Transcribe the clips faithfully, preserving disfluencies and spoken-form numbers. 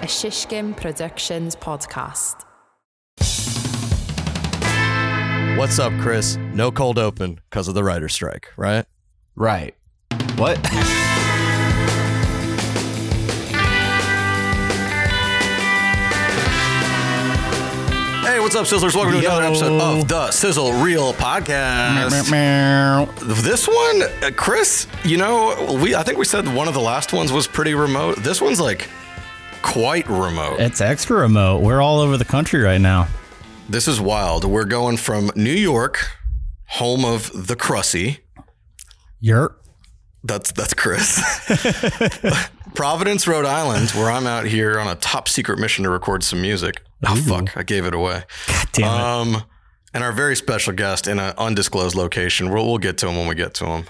a Shishkin Productions podcast. What's up, Chris? No cold open because of the writer's strike, right? Right. What? Hey, what's up, Sizzlers? Welcome to Yo. another episode of the Sizzle Reel Podcast. This one, uh, Chris, you know, we I think we said one of the last ones was pretty remote. This one's like quite remote. It's extra remote. We're all over the country right now. This is wild. We're going from New York, home of the Crussy. Yerp. That's that's Chris. Providence, Rhode Island, where I'm out here on a top secret mission to record some music. Oh, Ooh. fuck. I gave it away. God damn it. Um, and our very special guest in an undisclosed location. We'll, we'll get to him when we get to him.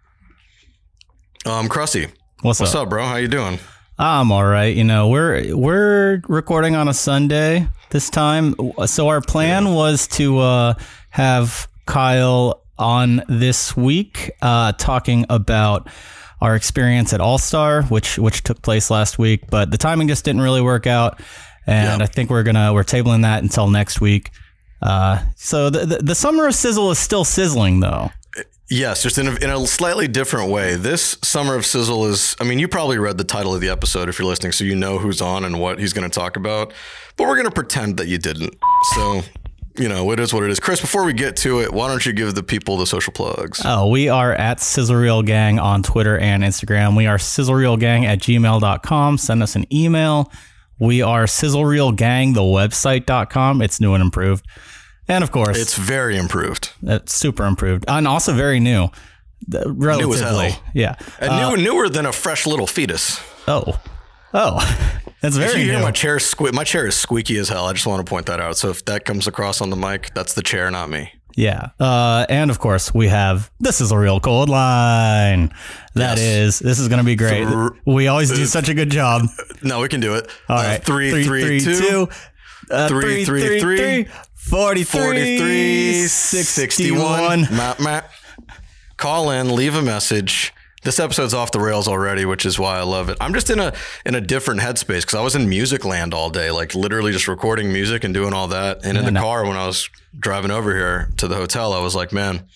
Um, Crussy. What's, What's up? up, bro? How you doing? I'm all right. You know, we're we're recording on a Sunday this time. So our plan yeah. was to uh, have Kyle on this week uh, talking about our experience at All-Star, which which took place last week, but the timing just didn't really work out. And yep. I think we're gonna we're tabling that until next week. Uh, so the, the the summer of Sizzle is still sizzling, though. Yes, just in a, in a slightly different way. This summer of Sizzle is, I mean, you probably read the title of the episode if you're listening, so you know who's on and what he's going to talk about. But we're going to pretend that you didn't. So, you know, it is what it is. Chris, before we get to it, why don't you give the people the social plugs? Oh, we are at Sizzle Reel Gang on Twitter and Instagram. We are sizzlereelgang at gmail dot com. Send us an email. We are Sizzle Reel Gang, the website dot com. It's new and improved. And of course, it's very improved. It's super improved. And also very new. Relatively. New as hell. Yeah. And uh, new, newer than a fresh little fetus. Oh. Oh. That's very if you new. hear my chair sque- my chair is squeaky as hell. I just want to point that out. So if that comes across on the mic, that's the chair, not me. Yeah. Uh, and of course, we have This Is a Real Cold Line. That yes. is, this is going to be great. Th- we always do such a good job. No, we can do it. All right. Uh, three, three, three, three, two. two. Uh, three, three, three, three, forty-three, forty-three, sixty-one. Map, map. Call in, leave a message. This episode's off the rails already, which is why I love it. I'm just in a in a different headspace because I was in music land all day, like literally just recording music and doing all that. And in yeah, the no. car when I was driving over here to the hotel, I was like, man,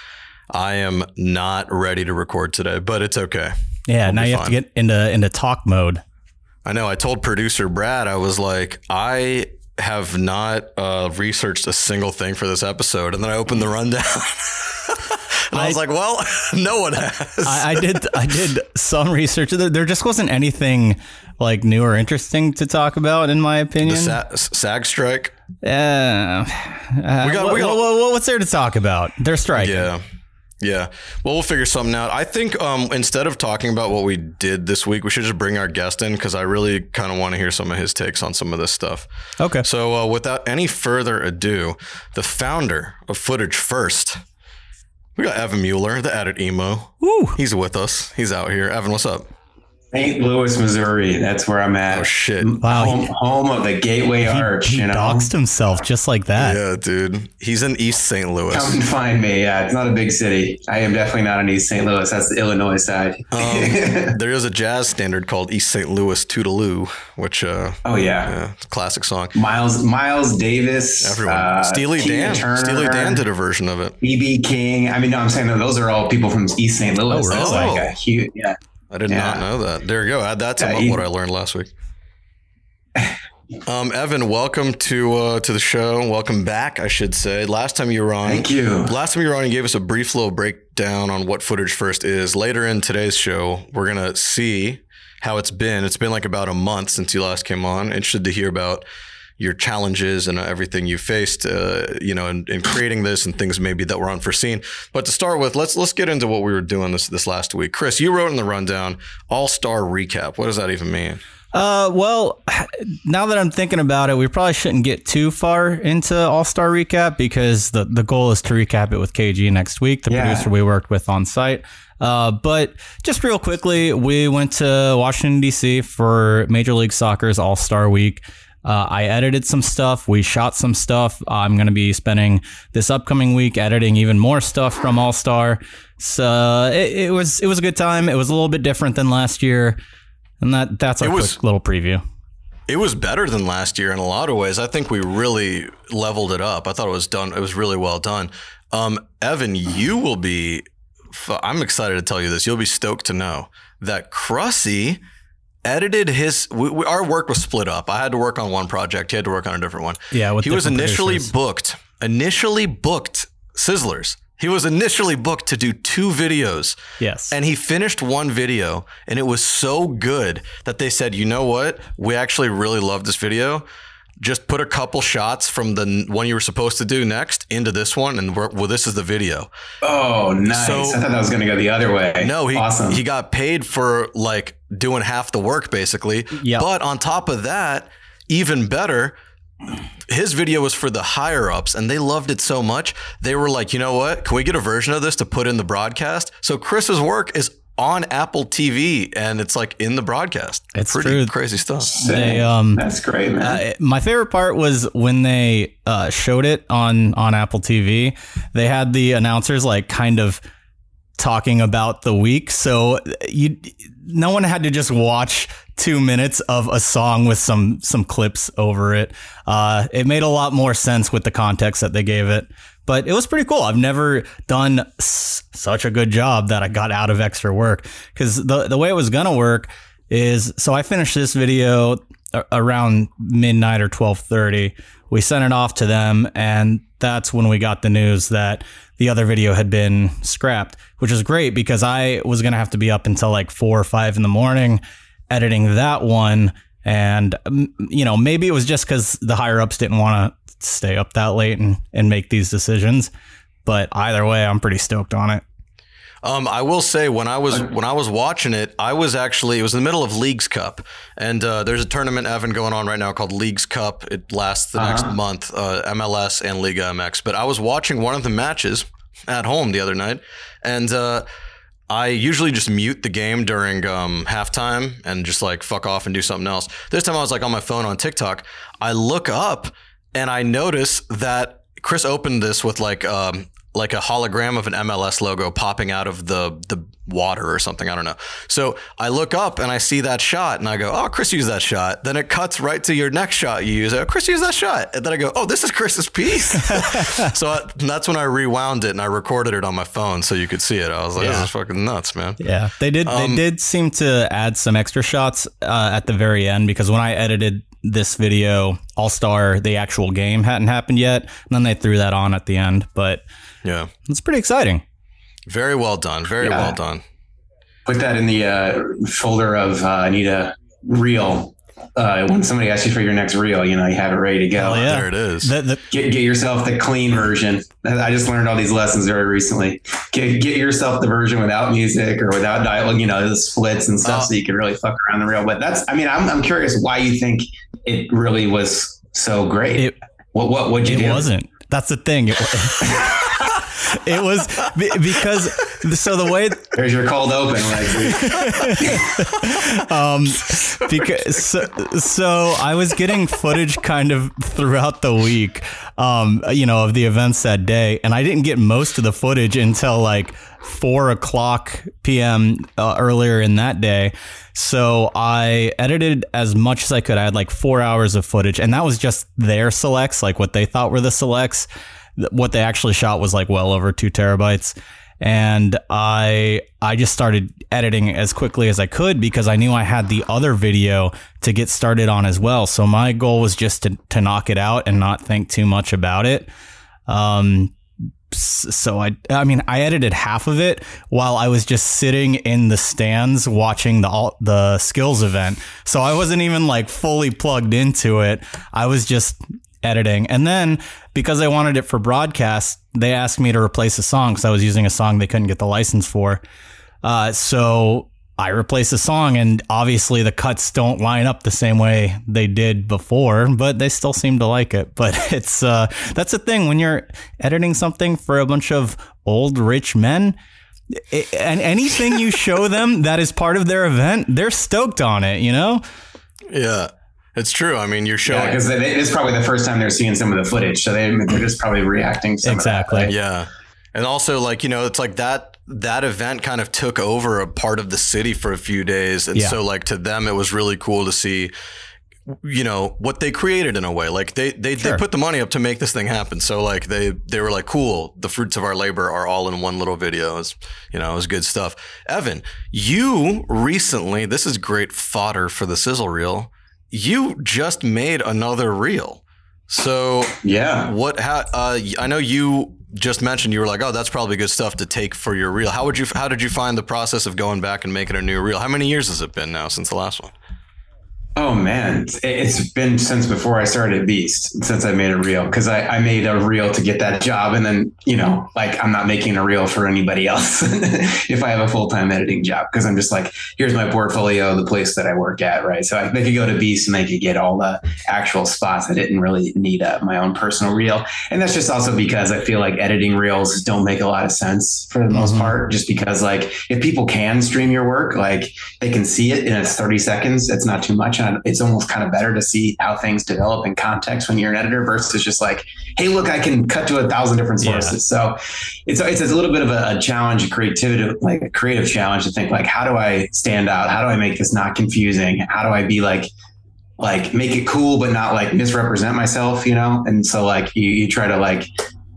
I am not ready to record today, but it's okay. Yeah, I'll now you fine. have to get into into talk mode. I know. I told producer Brad, I was like, I have not uh, researched a single thing for this episode. And then I opened the rundown. And I, I was like, well, no one has. I, I did I did some research. There, there just wasn't anything like new or interesting to talk about, in my opinion. The sa- SAG strike? Yeah. Uh, we got, what, we got, what, what, what's there to talk about? They're striking. Yeah. Yeah. Well, we'll figure something out. I think um, instead of talking about what we did this week, we should just bring our guest in because I really kind of want to hear some of his takes on some of this stuff. Okay. So uh, without any further ado, the founder of Footage First, we got Evan Mueller, the Edit Emo. Woo. He's with us. He's out here. Evan, what's up? Saint Louis, Missouri. That's where I'm at. Oh, shit. Wow. Home, home of the Gateway he, Arch, he you know? doxed himself just like that. Yeah, dude. He's in East Saint Louis. Come and find me. Yeah, it's not a big city. I am definitely not in East Saint Louis. That's the Illinois side. um, there is a jazz standard called East Saint Louis Toodaloo, which, uh, oh, yeah. yeah, it's a classic song. Miles Miles Davis. Everyone. Uh, Steely Tina Dan. Turner, Steely Dan did a version of it. B B King. I mean, no, I'm saying that those are all people from East Saint Louis. Oh, really? That's like a huge, yeah. I did yeah. not know that. There you go. Add that to yeah, what I learned last week. Um, Evan, welcome to uh, to the show. Welcome back, I should say. Last time you were on, thank you. Last time you were on, you gave us a brief little breakdown on what Footage First is. Later in today's show, we're gonna see how it's been. It's been like about a month since you last came on. Interested to hear about your challenges and everything you faced, uh, you know, in, in creating this and things maybe that were unforeseen. But to start with, let's let's get into what we were doing this this last week. Chris, you wrote in the rundown, All-Star Recap. What does that even mean? Uh, well, now that I'm thinking about it, we probably shouldn't get too far into All-Star Recap because the, the goal is to recap it with K G next week, the yeah. producer we worked with on site. Uh, but just real quickly, we went to Washington, D C for Major League Soccer's All-Star Week. Uh, I edited some stuff. We shot some stuff. I'm going to be spending this upcoming week editing even more stuff from All-Star. So it, it was it was a good time. It was a little bit different than last year. And that that's our was, quick little preview. It was better than last year in a lot of ways. I think we really leveled it up. I thought it was done. It was really well done. Um, Evan, you will be, I'm excited to tell you this. You'll be stoked to know that Krusty edited his, we, we, our work was split up. I had to work on one project. He had to work on a different one. Yeah. With he was initially producers. booked, initially booked Sizzlers. He was initially booked to do two videos. Yes. And he finished one video and it was so good that they said, you know what? We actually really love this video. Just put a couple shots from the one you were supposed to do next into this one. And we're, well, this is the video. Oh, nice. So, I thought that was going to go the other way. No, he, awesome. he got paid for like doing half the work basically. Yep. But on top of that, even better, his video was for the higher ups and they loved it so much. They were like, you know what? Can we get a version of this to put in the broadcast? So Chris's work is on Apple T V and it's like in the broadcast. It's pretty true. crazy stuff. They, um, That's great, man. Uh, my favorite part was when they uh, showed it on, on Apple T V. They had the announcers like kind of talking about the week. So you, no one had to just watch two minutes of a song with some, some clips over it. Uh, it made a lot more sense with the context that they gave it, but it was pretty cool. I've never done s- such a good job that I got out of extra work, because the, the way it was going to work is, so I finished this video a- around midnight or twelve thirty. We sent it off to them, and that's when we got the news that the other video had been scrapped, which is great because I was going to have to be up until like four or five in the morning editing that one. And, you know, maybe it was just because the higher ups didn't want to stay up that late and, and make these decisions. But either way, I'm pretty stoked on it. Um, I will say when I was when I was watching it, I was actually, it was in the middle of Leagues Cup, and uh, there's a tournament, Evan, going on right now called Leagues Cup. It lasts the uh-huh. next month, uh, M L S and Liga M X. But I was watching one of the matches at home the other night, and uh, I usually just mute the game during um, halftime and just like fuck off and do something else. This time I was like on my phone on TikTok. I look up and I notice that Chris opened this with like um, like a hologram of an M L S logo popping out of the the water or something. I don't know. So I look up and I see that shot and I go, oh, Chris used that shot. Then it cuts right to your next shot you use. Oh, Chris used that shot. And then I go, oh, this is Chris's piece. So I, that's when I rewound it and I recorded it on my phone so you could see it. I was like, yeah. This is fucking nuts, man. Yeah, they did. Um, they did seem to add some extra shots uh, at the very end, because when I edited this video, All-Star, the actual game hadn't happened yet. And then they threw that on at the end. But yeah, it's pretty exciting. Very well done. Very yeah. well done. Put that in the uh, folder of uh, I need a reel. Uh, when somebody asks you for your next reel, you know, you have it ready to go. Oh, yeah. There it is. The, the, get get yourself the clean version. I just learned all these lessons very recently. Get get yourself the version without music or without dialogue, you know, the splits and stuff, uh, so you can really fuck around the reel. But that's, I mean, I'm I'm curious why you think it really was so great. It, what what would you it do? It wasn't. That's the thing. It, it was because so the way there's your cold open. um, because so, so I was getting footage kind of throughout the week, um, you know, of the events that day, and I didn't get most of the footage until like four o'clock p m uh, earlier in that day. So I edited as much as I could. I had like four hours of footage, and that was just their selects, like what they thought were the selects. What they actually shot was like well over two terabytes. And I I just started editing as quickly as I could because I knew I had the other video to get started on as well. So my goal was just to, to knock it out and not think too much about it. Um, so I I mean, I edited half of it while I was just sitting in the stands watching the the skills event. So I wasn't even like fully plugged into it. I was just editing. And then because I wanted it for broadcast, they asked me to replace a song because I was using a song they couldn't get the license for. Uh, so I replaced the song, and obviously the cuts don't line up the same way they did before, but they still seem to like it. But it's uh, that's the thing when you're editing something for a bunch of old rich men. It, and anything you show them that is part of their event, they're stoked on it, you know? Yeah. It's true. I mean, you're showing because yeah, it's probably the first time they're seeing some of the footage, so they they're just probably reacting. To some exactly. Of that, right? Yeah, and also like you know, it's like that that event kind of took over a part of the city for a few days, and yeah. so like to them, it was really cool to see you know, what they created in a way. Like they they, sure. they put the money up to make this thing happen. So like they they were like, cool, the fruits of our labor are all in one little video. It's, you know, it was good stuff. Evan, you recently, this is great fodder for the sizzle reel. You just made another reel. So yeah, what? How? Uh, I know you just mentioned you were like, oh, that's probably good stuff to take for your reel. How would you? How did you find the process of going back and making a new reel? How many years has it been now since the last one? Oh man, it's been since before I started Beast, since I made a reel, because I, I made a reel to get that job. And then, you know, like I'm not making a reel for anybody else if I have a full-time editing job, because I'm just like, here's my portfolio, the place that I work at. Right. So I, they could go to Beast and they could get all the actual spots. I didn't really need a, my own personal reel. And that's just also because I feel like editing reels don't make a lot of sense for the most mm-hmm. part, just because like if people can stream your work, like they can see it and it's thirty seconds, it's not too much. It's almost kind of better to see how things develop in context when you're an editor versus just like, hey, look, I can cut to a thousand different sources. Yeah. So it's it's a little bit of a, a challenge, a creativity, like a creative challenge to think like, how do I stand out? How do I make this not confusing? How do I be like, like make it cool, but not like misrepresent myself, you know? And so like you, you try to like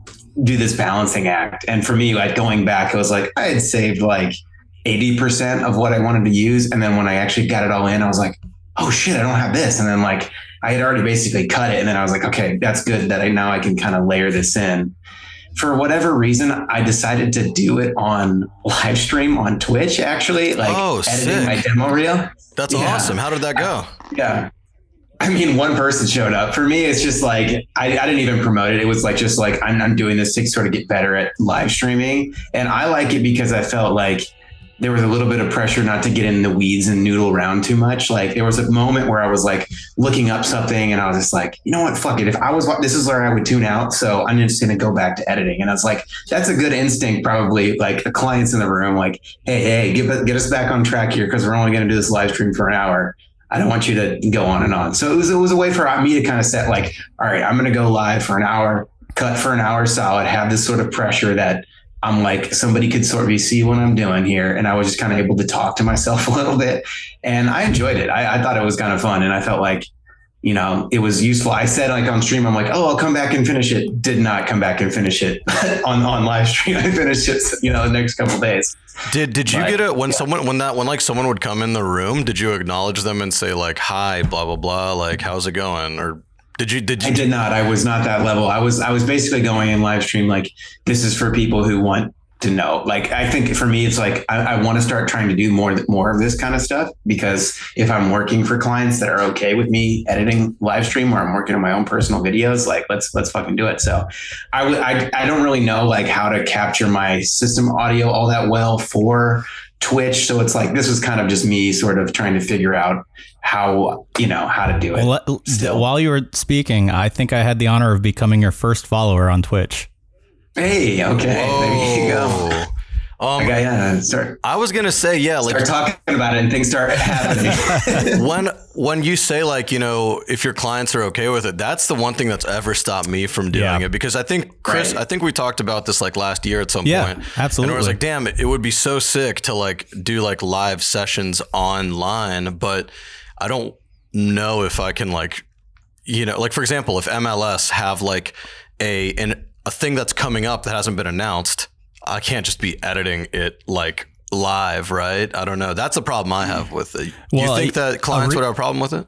do this balancing act. And for me, like going back, it was like, I had saved like eighty percent of what I wanted to use. And then when I actually got it all in, I was like, oh shit, I don't have this. And then like, I had already basically cut it. And then I was like, okay, that's good that I now I can kind of layer this in. For whatever reason, I decided to do it on live stream on Twitch, actually, like oh, editing sick. my demo reel. That's yeah. awesome. How did that go? I, yeah. I mean, one person showed up. For me, it's just like, I, I didn't even promote it. It was like, just like, I'm, I'm doing this to sort of get better at live streaming. And I like it because I felt like there was a little bit of pressure not to get in the weeds and noodle around too much. Like there was a moment where I was like looking up something and I was just like, you know what, fuck it. If I was, this is where I would tune out. So I'm just going to go back to editing. And I was like, that's a good instinct. Probably like the clients in the room, like, hey, hey, get, get us back on track here. Cause we're only going to do this live stream for an hour. I don't want you to go on and on. So it was, it was a way for me to kind of set like, all right, I'm going to go live for an hour, cut for an hour solid, have this sort of pressure that I'm like, somebody could sort of see what I'm doing here. And I was just kind of able to talk to myself a little bit. And I enjoyed it. I, I thought it was kind of fun. And I felt like, you know, it was useful. I said like on stream, I'm like, oh, I'll come back and finish it. Did not come back and finish it on, on live stream. I finished it, you know, the next couple of days. Did did you but, get it when yeah. someone when that when like someone would come in the room? Did you acknowledge them and say like, hi, blah, blah, blah, like, how's it going? Or Did you, did you? I did not. I was not that level. I was, I was basically going in live stream. Like this is for people who want to know. Like, I think for me, it's like, I, I want to start trying to do more, more of this kind of stuff, because if I'm working for clients that are okay with me editing live stream, or I'm working on my own personal videos, like let's, let's fucking do it. So I would, I, I don't really know like how to capture my system audio all that well for Twitch. So it's like, this was kind of just me sort of trying to figure out how, you know, how to do it. Well, while you were speaking, I think I had the honor of becoming your first follower on Twitch. Hey, okay. Whoa. There you go. Um, okay, yeah, start. I was gonna say, yeah, like start talking about it and things start happening. when when you say like, you know, if your clients are okay with it, that's the one thing that's ever stopped me from doing yeah. it. Because I think Chris, right. I think we talked about this like last year at some yeah, point. Absolutely. And I was like, damn, it, it would be so sick to like do like live sessions online, but I don't know if I can like, you know, like for example, if M L S have like a an a thing that's coming up that hasn't been announced, I can't just be editing it like live, right? I don't know. That's a problem I have with it. Well, you think I, that clients re- would have a problem with it?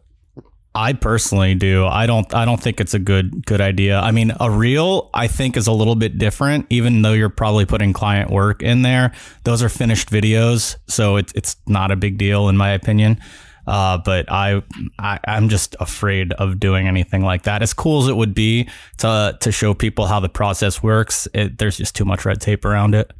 I personally do. I don't. I don't think it's a good good idea. I mean, a reel I think is a little bit different, even though you're probably putting client work in there. Those are finished videos, so it's it's not a big deal in my opinion. Uh, but I, I, I'm just afraid of doing anything like that. As cool as it would be to to show people how the process works, it, there's just too much red tape around it.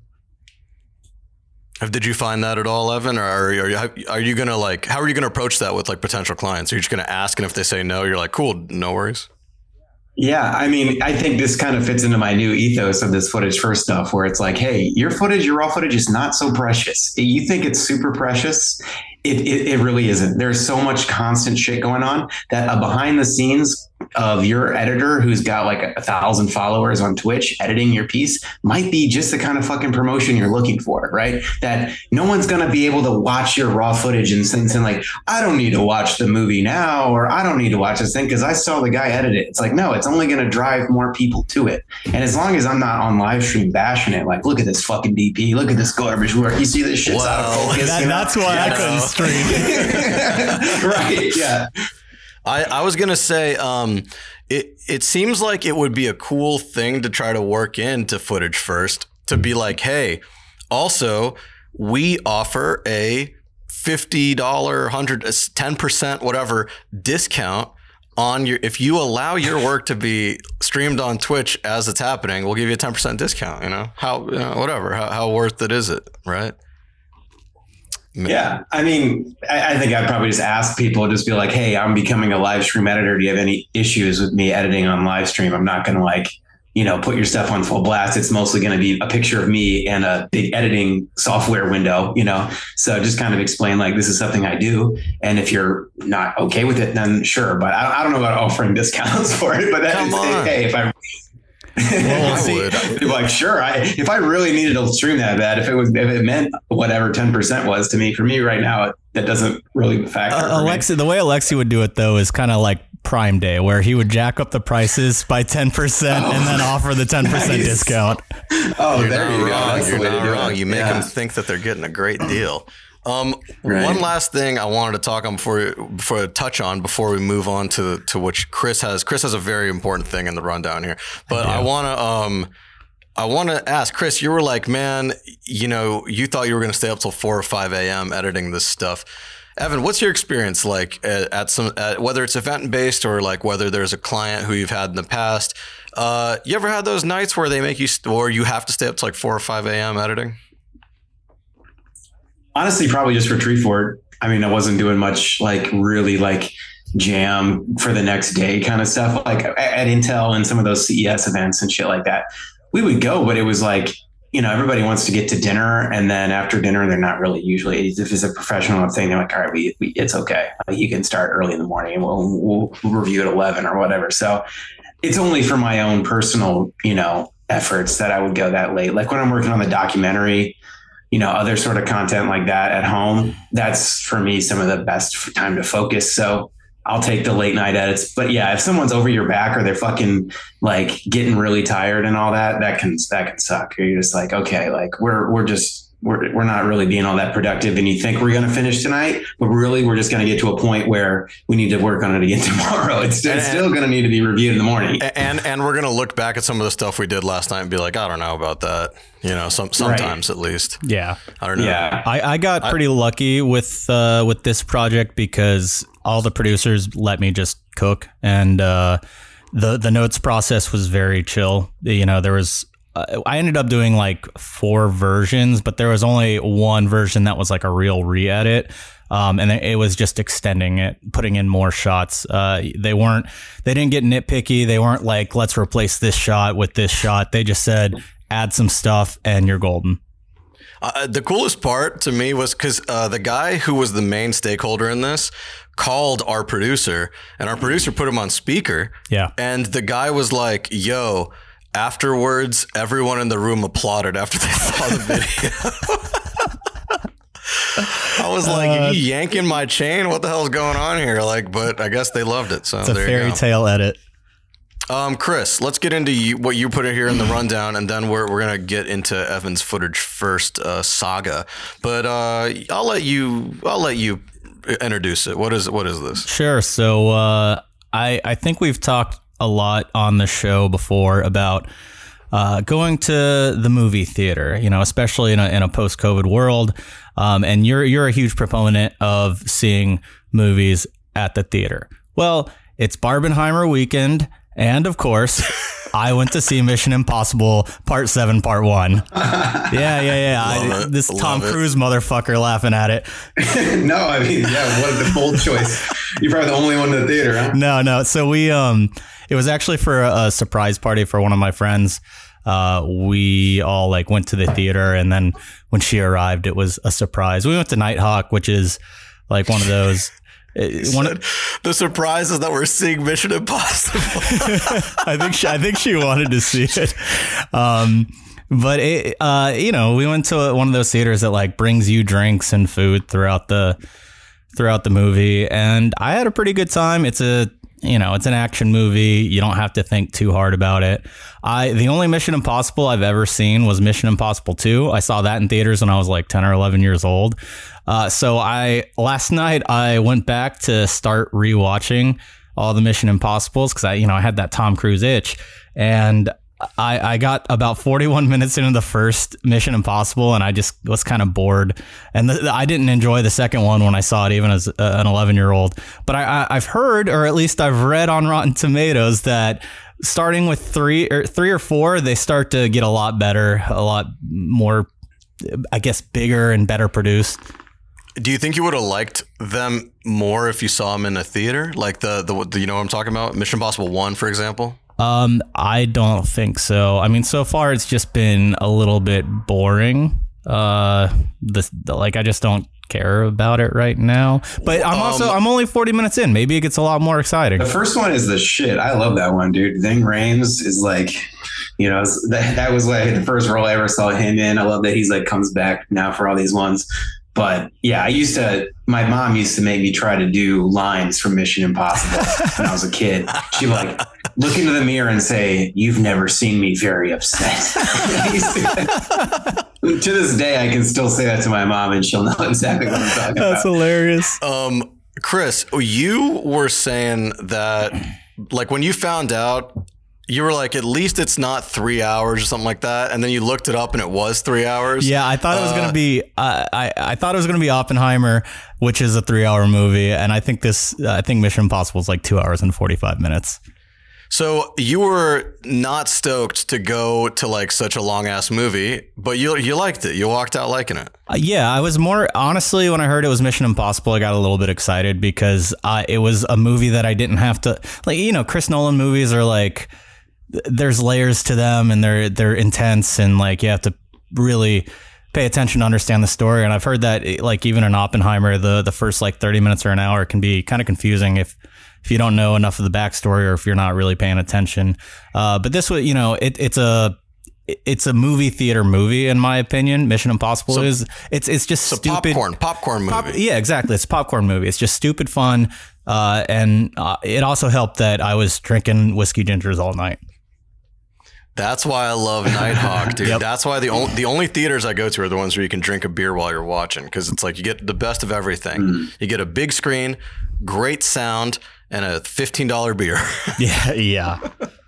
Did you find that at all, Evan? Or are you, are you gonna like, how are you gonna approach that with like potential clients? Are you just gonna ask, and if they say no, you're like, cool, no worries? Yeah, I mean, I think this kind of fits into my new ethos of this footage first stuff, where it's like, hey, your footage, your raw footage is not so precious. You think it's super precious. It, it, it really isn't. There's so much constant shit going on that a behind the scenes of your editor who's got like a, a thousand followers on Twitch editing your piece might be just the kind of fucking promotion you're looking for, right? That no one's going to be able to watch your raw footage and saying like, I don't need to watch the movie now, or I don't need to watch this thing because I saw the guy edit it. It's like, no, it's only going to drive more people to it. And as long as I'm not on live stream bashing it, like, look at this fucking D P, look at this garbage work. You see this shit's Wow. out of focus. That, you know? that's why Yeah. I couldn't stream. Right. Yeah. I, I was gonna say, um, it it seems like it would be a cool thing to try to work into Footage First to be like, hey, also we offer a fifty dollars, one hundred, ten percent, whatever discount on your, if you allow your work to be streamed on Twitch as it's happening, we'll give you a ten percent discount. You know, how, you know, whatever, how, how worth it is it, right? Yeah. I mean, I, I think I'd probably just ask people, just be like, hey, I'm becoming a live stream editor. Do you have any issues with me editing on live stream? I'm not going to like, you know, put your stuff on full blast. It's mostly going to be a picture of me and a big editing software window, you know? So just kind of explain like, this is something I do. And if you're not okay with it, then sure. But I, I don't know about offering discounts for it, but that Come is, on. hey, if I, Well, I see, would. I'd be like, sure. I, if I really needed to stream that bad, if it was, if it meant whatever ten percent was to me, for me right now, it, that doesn't really factor. Uh, Alexi, the way Alexi would do it though is kind of like Prime Day, where he would jack up the prices by ten percent Oh, and then offer the ten percent nice. discount. Oh, You're there not you go. wrong. That's You're the way to not do wrong. it. You make Yeah. them think that they're getting a great deal. Um, Right. One last thing I wanted to talk on before before I touch on before we move on to to which Chris has. Chris has a very important thing in the rundown here, but I, I want to um I want to ask Chris. You were like, man, you know, you thought you were going to stay up till four or five a.m. editing this stuff. Evan, what's your experience like at, at some at, whether it's event based or like whether there's a client who you've had in the past? Uh, you ever had those nights where they make you st- or you have to stay up till like four or five a.m. editing? Honestly, probably just for Treefort. I mean, I wasn't doing much like really like jam for the next day kind of stuff. Like at, at Intel and some of those C E S events and shit like that, we would go, but it was like, you know, everybody wants to get to dinner, and then after dinner, they're not really usually. If it's a professional thing, they're like, all right, we, we it's okay. Like, you can start early in the morning, and we'll we'll review at eleven or whatever. So it's only for my own personal, you know, efforts that I would go that late. Like when I'm working on the documentary, you know, other sort of content like that at home, that's for me some of the best time to focus. So I'll take the late night edits. But yeah, if someone's over your back or they're fucking like getting really tired and all that, that can that can suck. You're just like, okay, like we're we're just we're we're not really being all that productive, and you think we're gonna finish tonight, but really we're just gonna get to a point where we need to work on it again tomorrow. It's, it's still gonna need to be reviewed in the morning. And and we're gonna look back at some of the stuff we did last night and be like, I don't know about that. You know, some sometimes right. at least. Yeah, I don't know. Yeah, I, I got pretty I, lucky with uh, with this project because all the producers let me just cook, and uh, the the notes process was very chill. You know, there was. Uh, I ended up doing like four versions, but there was only one version that was like a real re-edit. Um, and it was just extending it, putting in more shots. Uh, they weren't, they didn't get nitpicky. They weren't like, let's replace this shot with this shot. They just said, add some stuff and you're golden. Uh, the coolest part to me was because uh, the guy who was the main stakeholder in this called our producer, and our producer put him on speaker. Yeah. And the guy was like, yo, afterwards, everyone in the room applauded after they saw the video. I was like, uh, are you yanking my chain? What the hell's going on here? Like, but I guess they loved it. So it's a there fairy you go. tale edit. Um, Chris, let's get into you, what you put in here in the rundown, and then we're we're gonna get into Evan's Footage First uh, saga. But uh, I'll let you I'll let you introduce it. What is what is this? Sure. So uh, I I think we've talked a lot on the show before about uh, going to the movie theater, you know, especially in a, in a post-COVID world. Um, and you're, you're a huge proponent of seeing movies at the theater. Well, it's Barbenheimer weekend. And of course, I went to see Mission Impossible Part Seven, Part One. Yeah, yeah, yeah. I, this Love Tom it. Cruise motherfucker laughing at it. No, I mean, yeah, what a bold choice. You're probably the only one in the theater, huh? No, no. So we, um, it was actually for a, a surprise party for one of my friends. Uh, we all like went to the theater, and then when she arrived, it was a surprise. We went to Nighthawk, which is like one of those One of, the surprise is that we're seeing Mission Impossible. I think she, I think she wanted to see it. Um, but it, uh, you know, we went to one of those theaters that like brings you drinks and food throughout the throughout the movie, and I had a pretty good time. It's a you know, it's an action movie. You don't have to think too hard about it. I the only Mission Impossible I've ever seen was Mission Impossible two. I saw that in theaters when I was like ten or eleven years old. Uh, so I last night I went back to start rewatching all the Mission Impossibles because I, you know, I had that Tom Cruise itch, and I, I got about forty-one minutes into the first Mission Impossible, and I just was kind of bored. And the, I didn't enjoy the second one when I saw it, even as an eleven-year-old. But I, I, I've heard, or at least I've read on Rotten Tomatoes, that starting with three or three or four, they start to get a lot better, a lot more, I guess, bigger and better produced. Do you think you would have liked them more if you saw them in a theater? Like the, the, the you know what I'm talking about? Mission Impossible one, for example? Um, I don't think so. I mean, so far it's just been a little bit boring. Uh, the, the like I just don't care about it right now. But I'm also um, I'm only forty minutes in. Maybe it gets a lot more exciting. The first one is the shit. I love that one, dude. Ving Rhames is like, you know, that that was like the first role I ever saw him in. I love that he's like comes back now for all these ones. But yeah, I used to, my mom used to make me try to do lines from Mission Impossible when I was a kid. She'd like look into the mirror and say, "You've never seen me very upset." to, to this day, I can still say that to my mom and she'll know exactly what I'm talking about. That's hilarious. Um, Chris, you were saying that like when you found out, you were like, at least it's not three hours or something like that. And then you looked it up and it was three hours. Yeah, I thought it was uh, going to be, uh, I, I thought it was going to be Oppenheimer, which is a three hour movie. And I think this, uh, I think Mission Impossible is like two hours and forty-five minutes. So you were not stoked to go to like such a long ass movie, but you you liked it. You walked out liking it. Uh, yeah, I was more, honestly, when I heard it was Mission Impossible, I got a little bit excited because uh, it was a movie that I didn't have to, like, you know, Chris Nolan movies are like, there's layers to them and they're they're intense and like you have to really pay attention to understand the story. And I've heard that like even in Oppenheimer, the the first like thirty minutes or an hour can be kind of confusing if if you don't know enough of the backstory or if you're not really paying attention. Uh, but this was, you know, it, it's a it's a movie theater movie in my opinion. Mission Impossible so, is it's it's just so stupid popcorn popcorn movie. Pop, yeah, exactly. It's a popcorn movie. It's just stupid fun. Uh, and uh, it also helped that I was drinking whiskey gingers all night. That's why I love Nighthawk, dude. Yep. That's why the only the only theaters I go to are the ones where you can drink a beer while you're watching, because it's like you get the best of everything. Mm. You get a big screen, great sound, and a fifteen dollar beer. yeah, yeah.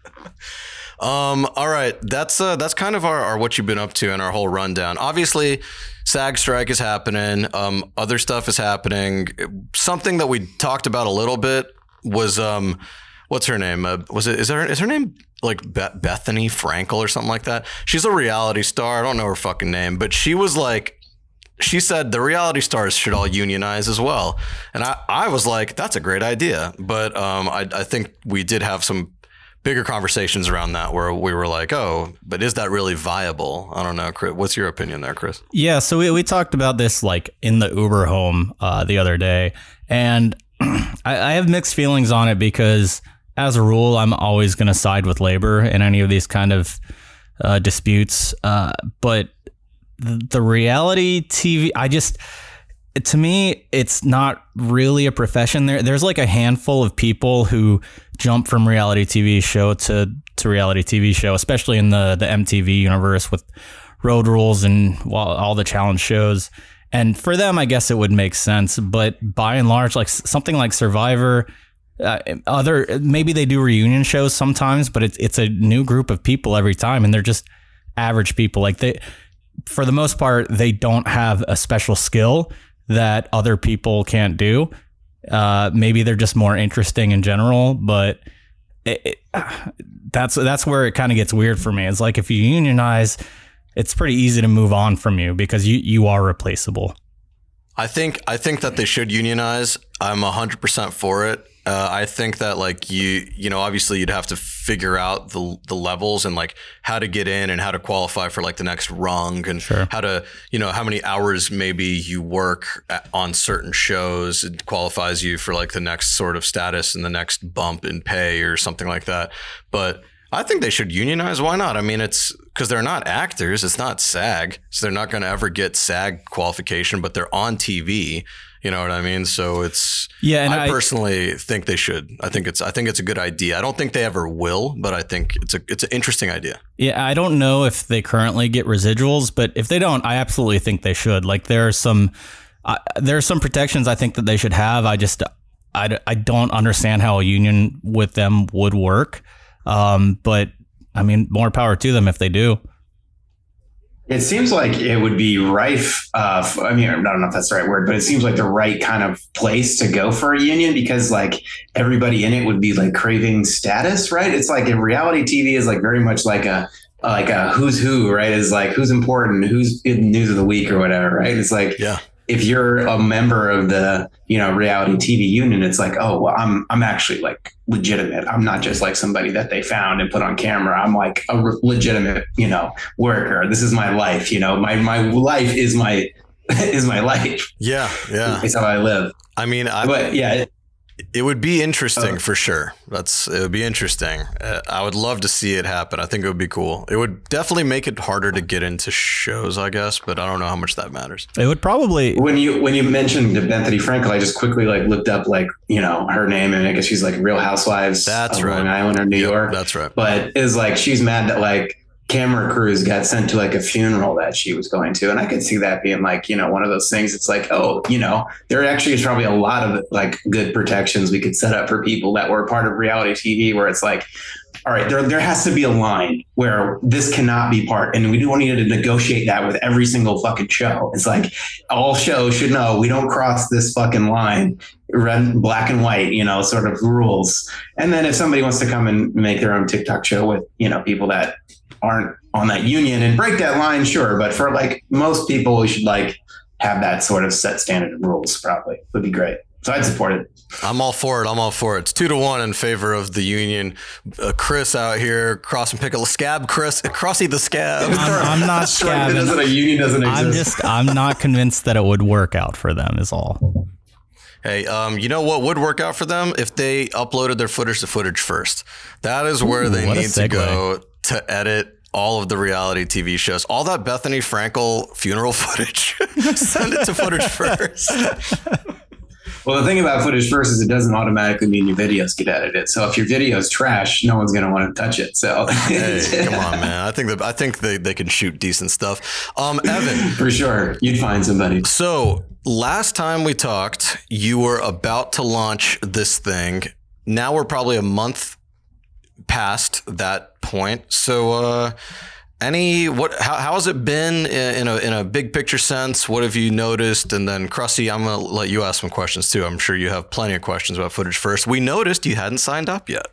um. All right, that's uh, that's kind of our, our what you've been up to and our whole rundown. Obviously, SAG strike is happening. Um, other stuff is happening. Something that we talked about a little bit was um, what's her name? Uh, was it is her is her name? like Be- Bethany Frankel or something like that. She's a reality star. I don't know her fucking name, but she was like, she said the reality stars should all unionize as well. And I, I was like, that's a great idea. But um, I, I think we did have some bigger conversations around that where we were like, oh, but is that really viable? I don't know. Chris, what's your opinion there, Chris? Yeah. So we, we talked about this like in the Uber home uh, the other day. And I, I have mixed feelings on it because as a rule, I'm always going to side with labor in any of these kind of uh, disputes. Uh, but the, the reality T V, I just, to me, it's not really a profession. There, there's like a handful of people who jump from reality T V show to, to reality T V show, especially in the, the M T V universe with Road Rules and well, all the challenge shows. And for them, I guess it would make sense. But by and large, like something like Survivor, Uh, other maybe they do reunion shows sometimes, but it's it's a new group of people every time, and they're just average people. Like they, for the most part, they don't have a special skill that other people can't do. Uh, maybe they're just more interesting in general, but it, it, that's that's where it kind of gets weird for me. It's like if you unionize, it's pretty easy to move on from you because you you are replaceable. I think I think that they should unionize. I'm one hundred percent for it. Uh, I think that like you, you know, obviously you'd have to figure out the the levels and like how to get in and how to qualify for like the next rung and sure. how to, you know, how many hours maybe you work at, on certain shows. It qualifies you for like the next sort of status and the next bump in pay or something like that. But I think they should unionize. Why not? I mean, it's because they're not actors. It's not SAG. So they're not going to ever get SAG qualification, but they're on T V. You know what I mean? So it's, yeah. And I, I personally think they should. I think it's, I think it's a good idea. I don't think they ever will, but I think it's a, it's an interesting idea. Yeah. I don't know if they currently get residuals, but if they don't, I absolutely think they should. Like there are some, uh, there are some protections I think that they should have. I just, I, I don't understand how a union with them would work. Um, but I mean, more power to them if they do. It seems like it would be rife. Uh, f- I mean, I don't know if that's the right word, but it seems like the right kind of place to go for a union because like everybody in it would be like craving status, right? It's like in reality T V is like very much like a, like a who's who, right? Is like who's important, who's in news of the week or whatever, right? It's like, yeah. If you're a member of the, you know, reality T V union, it's like, oh, well, I'm I'm actually like legitimate. I'm not just like somebody that they found and put on camera. I'm like a re- legitimate, you know, worker. This is my life. You know, my my life is my is my life. Yeah, yeah. It's how I live. I mean, I, but yeah. It, It would be interesting oh. for sure. That's it would be interesting. Uh, I would love to see it happen. I think it would be cool. It would definitely make it harder to get into shows, I guess, but I don't know how much that matters. It would probably when you when you mentioned Bethany Frankel, I just quickly like looked up like you know her name and I guess she's like Real Housewives that's of right. Long Island or New yep, York. That's right. But it's like she's mad that like camera crews got sent to like a funeral that she was going to. And I could see that being like, you know, one of those things. It's like, oh, you know, there actually is probably a lot of like good protections we could set up for people that were part of reality T V where it's like, all right, there, there has to be a line where this cannot be part. And we don't need to negotiate that with every single fucking show. It's like all shows should know we don't cross this fucking line, red, black and white, you know, sort of rules. And then if somebody wants to come and make their own TikTok show with, you know, people that aren't on that union and break that line, sure. But for like most people, we should like have that sort of set standard of rules probably would be great. So I'd support it. I'm all for it. I'm all for it. It's two to one in favor of the union. Uh, Chris out here, cross and pickle scab. Chris, Crossy the scab. I'm, I'm not scabbing. Doesn't, a union doesn't exist. I'm just, I'm not convinced that it would work out for them is all. Hey, um, you know what would work out for them? If they uploaded their footage to Footage First. That is where Ooh, they need to segue. go to edit all of the reality T V shows. All that Bethany Frankel funeral footage. Send it to Footage First. Well, the thing about Footage First is it doesn't automatically mean your videos get edited. So if your video is trash, no one's going to want to touch it. So hey, come on, man. I think that I think they, they can shoot decent stuff. Um, Evan, for sure, you'd find somebody. So last time we talked, you were about to launch this thing. Now we're probably a month past that point. So, uh, any what? How, how has it been in a in a big picture sense? What have you noticed? And then, Krusty, I'm gonna let you ask some questions too. I'm sure you have plenty of questions about Footage First. We noticed you hadn't signed up yet.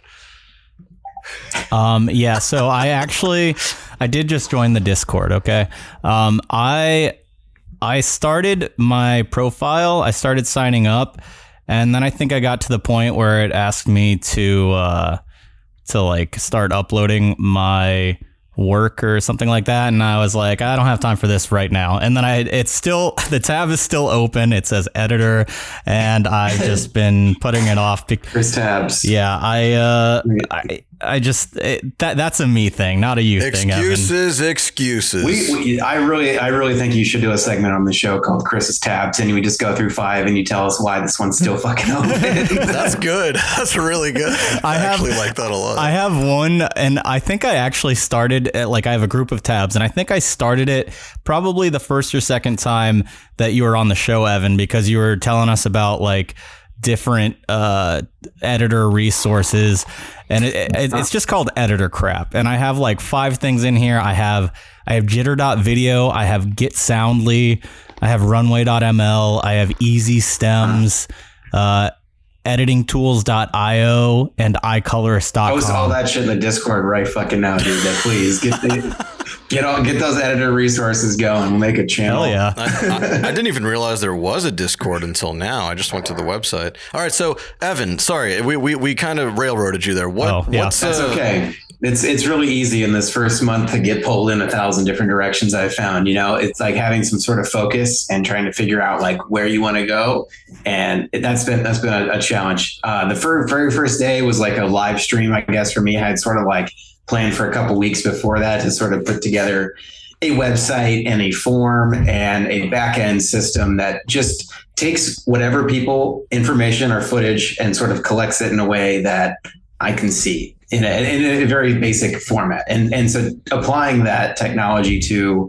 Um, yeah. So I actually, I did just join the Discord. Okay. Um, I I started my profile. I started signing up, and then I think I got to the point where it asked me to uh, to like start uploading my work or something like that, and I was like, I don't have time for this right now. And then I it's still the tab is still open. It says editor, and I've just been putting it off. Be- Chris Tabs. Yeah, I uh, I I just it, that that's a me thing, not a you thing. Excuses, excuses. We, we, I really, I really think you should do a segment on the show called Chris's Tabs, and we just go through five, and you tell us why this one's still fucking open. That's good. That's really good. I, I have, actually like that a lot. I have one, and I think I actually started at, like I have a group of tabs, and I think I started it probably the first or second time that you were on the show, Evan, because you were telling us about like different uh, editor resources, and it, it, it's just called editor crap. And I have like five things in here. I have I have jitter dot video, I have Get Soundly, I have runway dot m l, I have Easy Stems, uh, editing tools dot io and iColorist dot com. Post all that shit in the Discord right fucking now, dude. Please get the, get all get those editor resources going. We'll make a channel. Hell yeah. I, I, I didn't even realize there was a Discord until now. I just went to the website. All right, so Evan, sorry, we we, we kind of railroaded you there. What? Oh, yeah. What's That's uh, okay. It's it's really easy in this first month to get pulled in a thousand different directions. I've found, you know, it's like having some sort of focus and trying to figure out like where you want to go, and it, that's been that's been a, a challenge. Uh, the fir- very first day was like a live stream, I guess, for me. I had sort of like planned for a couple weeks before that to sort of put together a website and a form and a back end system that just takes whatever people information or footage and sort of collects it in a way that I can see in a, in a very basic format. And, and so applying that technology to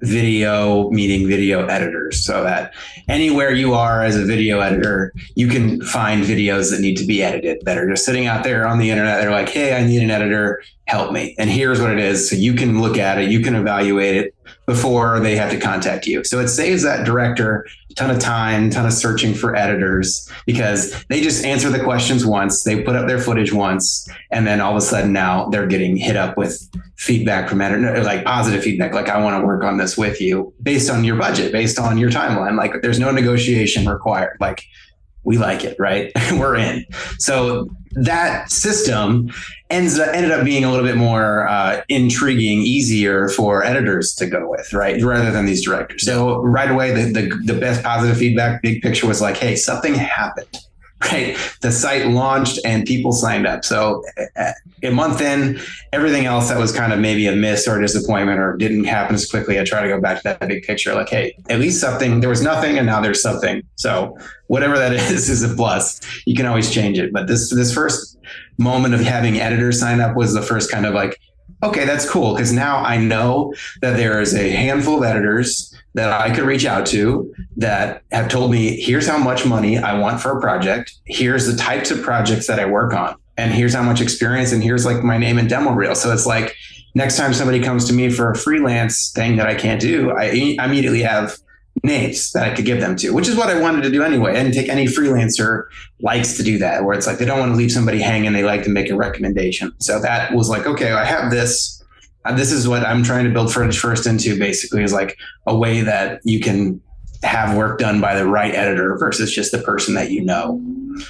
video, meeting video editors, so that anywhere you are as a video editor, you can find videos that need to be edited that are just sitting out there on the internet. They're like, hey, I need an editor, help me. And here's what it is. So you can look at it, you can evaluate it before they have to contact you. So it saves that director a ton of time, ton of searching for editors, because they just answer the questions once, they put up their footage once, and then all of a sudden now they're getting hit up with feedback from editor, like positive feedback, like I want to work on this with you based on your budget, based on your timeline. Like there's no negotiation required. Like we like it, right? We're in. So that system ends up, ended up being a little bit more uh, intriguing, easier for editors to go with, right? Rather than these directors. So right away, the, the, the best positive feedback, big picture was like, hey, something happened, right? The site launched and people signed up. So a month in, everything else that was kind of maybe a miss or a disappointment or didn't happen as quickly, I try to go back to that big picture. Like, hey, at least something, there was nothing and now there's something. So whatever that is, is a plus. You can always change it. But this, this first moment of having editors sign up was the first kind of like, okay, that's cool. Because now I know that there is a handful of editors that I could reach out to that have told me, here's how much money I want for a project. Here's the types of projects that I work on. And here's how much experience. And here's like my name and demo reel. So it's like next time somebody comes to me for a freelance thing that I can't do, I immediately have names that I could give them to, which is what I wanted to do anyway. I didn't take any freelancer likes to do that, where it's like they don't want to leave somebody hanging. They like to make a recommendation. So that was like, okay, I have this. Uh, this is what I'm trying to build Footage First into, basically, is like a way that you can have work done by the right editor versus just the person that you know.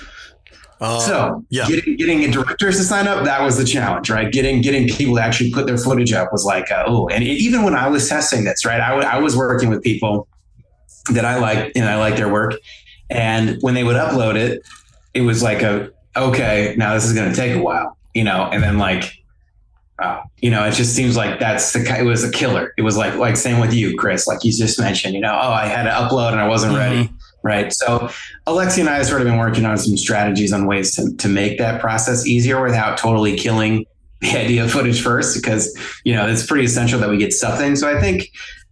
Uh, so yeah. getting getting directors to sign up, that was the challenge, right? Getting getting people to actually put their footage up was like, uh, oh, and it, even when I was testing this, right, I, w- I was working with people that I liked and I liked their work. And when they would upload it, it was like a, okay, now this is going to take a while, you know, and then like, uh, you know, it just seems like that's the, it was a killer. It was like, like same with you, Chris, like you just mentioned, you know, oh, I had to upload and I wasn't mm-hmm. ready. Right. So Alexi and I have sort of been working on some strategies on ways to, to make that process easier without totally killing the idea of Footage First, because, you know, it's pretty essential that we get something. So I think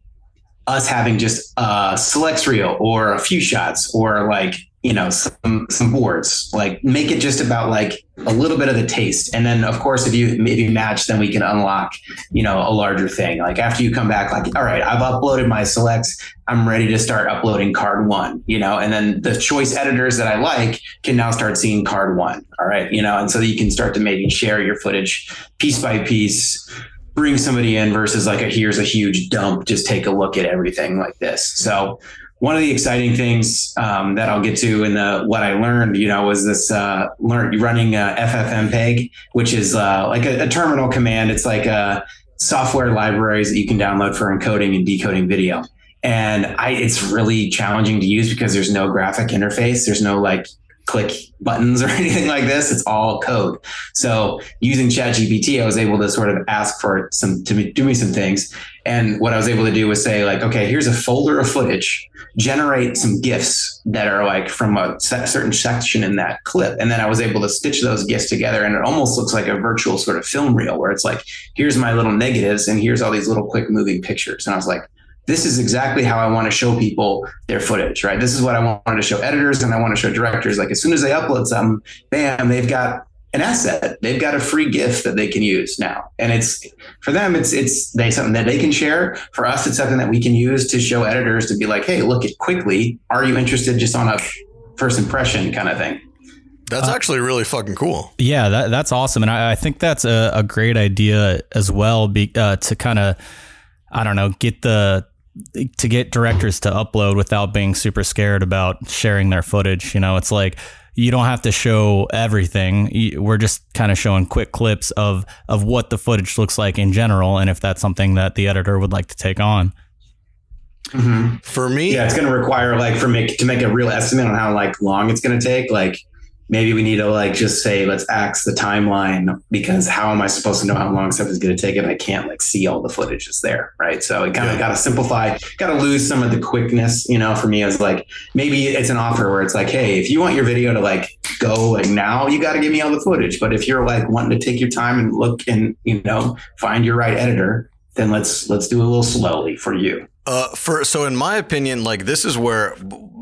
us having just a selects reel or a few shots or like, you know, some, some boards, like make it just about like a little bit of the taste. And then of course, if you maybe match, then we can unlock, you know, a larger thing. Like after you come back, like, all right, I've uploaded my selects. I'm ready to start uploading card one, you know, and then the choice editors that I like can now start seeing card one. All right. You know, and so you can start to maybe share your footage piece by piece, bring somebody in versus like a, here's a huge dump, just take a look at everything like this. So one of the exciting things um, that I'll get to in the what I learned, you know, was this uh, learn running uh, F F mpeg, which is uh, like a, a terminal command. It's like a software libraries that you can download for encoding and decoding video. And I, it's really challenging to use because there's no graphic interface. There's no like click buttons or anything like this. It's all code. So using ChatGPT, I was able to sort of ask for some to do me some things. And what I was able to do was say like, okay, here's a folder of footage, generate some GIFs that are like from a certain section in that clip. And then I was able to stitch those GIFs together. And it almost looks like a virtual sort of film reel where it's like, here's my little negatives and here's all these little quick moving pictures. And I was like, this is exactly how I want to show people their footage, right? This is what I wanted to show editors and I want to show directors. Like as soon as they upload something, bam, they've got an asset. They've got a free GIF that they can use now. And it's for them, it's it's they something that they can share. For us, it's something that we can use to show editors to be like, hey, look it quickly. Are you interested just on a first impression kind of thing? That's uh, actually really fucking cool. Yeah, that, that's awesome. And I, I think that's a, a great idea as well, be, uh, to kind of, I don't know, get the, to get directors to upload without being super scared about sharing their footage. You know, it's like, you don't have to show everything. We're just kind of showing quick clips of, of what the footage looks like in general. And if that's something that the editor would like to take on. Mm-hmm. For me, yeah, it's going to require like for make to make a real estimate on how like long it's going to take. Like maybe we need to like just say let's axe the timeline, because how am I supposed to know how long something's going to take if I can't like see all the footage that's there, right? So it kind of yeah. got to simplify, got to lose some of the quickness. You know, for me, it's like maybe it's an offer where it's like, hey, if you want your video to like go like now, you got to give me all the footage. But if you're like wanting to take your time and look and you know find your right editor, then let's let's do a little slowly for you. Uh, for so in my opinion, like this is where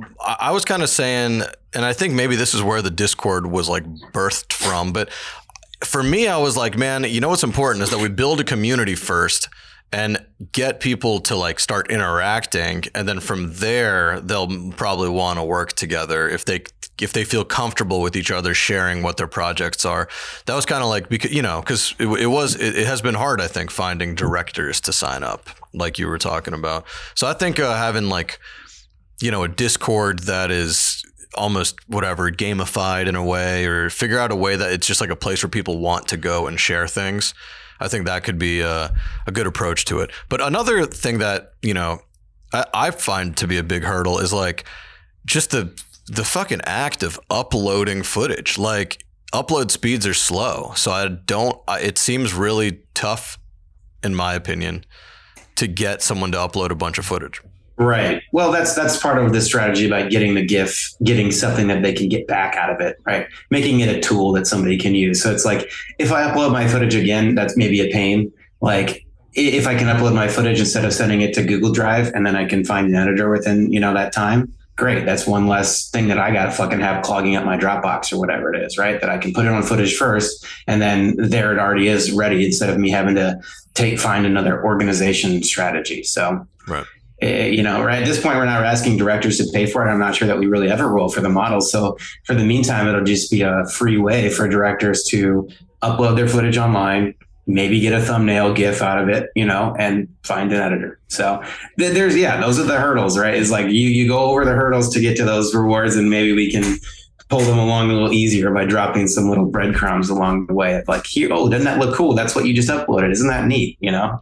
I was kind of saying, and I think maybe this is where the Discord was like birthed from. But for me, I was like, man, you know what's important is that we build a community first and get people to like start interacting, and then from there they'll probably want to work together if they if they feel comfortable with each other sharing what their projects are. That was kind of like, because you know because it, it was it, it has been hard, I think, finding directors to sign up like you were talking about. So I think uh, having like you know a Discord that is almost whatever gamified in a way, or figure out a way that it's just like a place where people want to go and share things. I think that could be a, a good approach to it. But another thing that, you know, I, I find to be a big hurdle is like just the the fucking act of uploading footage. Like upload speeds are slow. So I don't, I, it seems really tough, in my opinion, to get someone to upload a bunch of footage. Right. Well, that's that's part of the strategy about getting the GIF, getting something that they can get back out of it, right? Making it a tool that somebody can use. So it's like, if I upload my footage again, that's maybe a pain. Like if I can upload my footage instead of sending it to Google Drive and then I can find an editor within, you know, that time, great. That's one less thing that I got to fucking have clogging up my Dropbox or whatever it is, right? That I can put it on footage first and then there it already is ready instead of me having to take, find another organization strategy. So, right. Uh, you know, right at this point, we're not asking directors to pay for it. I'm not sure that we really ever will for the models. So for the meantime, it'll just be a free way for directors to upload their footage online, maybe get a thumbnail GIF out of it, you know, and find an editor. So th- there's, yeah, those are the hurdles, right? It's like you, you go over the hurdles to get to those rewards, and maybe we can pull them along a little easier by dropping some little breadcrumbs along the way. Like, here, oh, doesn't that look cool? That's what you just uploaded. Isn't that neat? You know,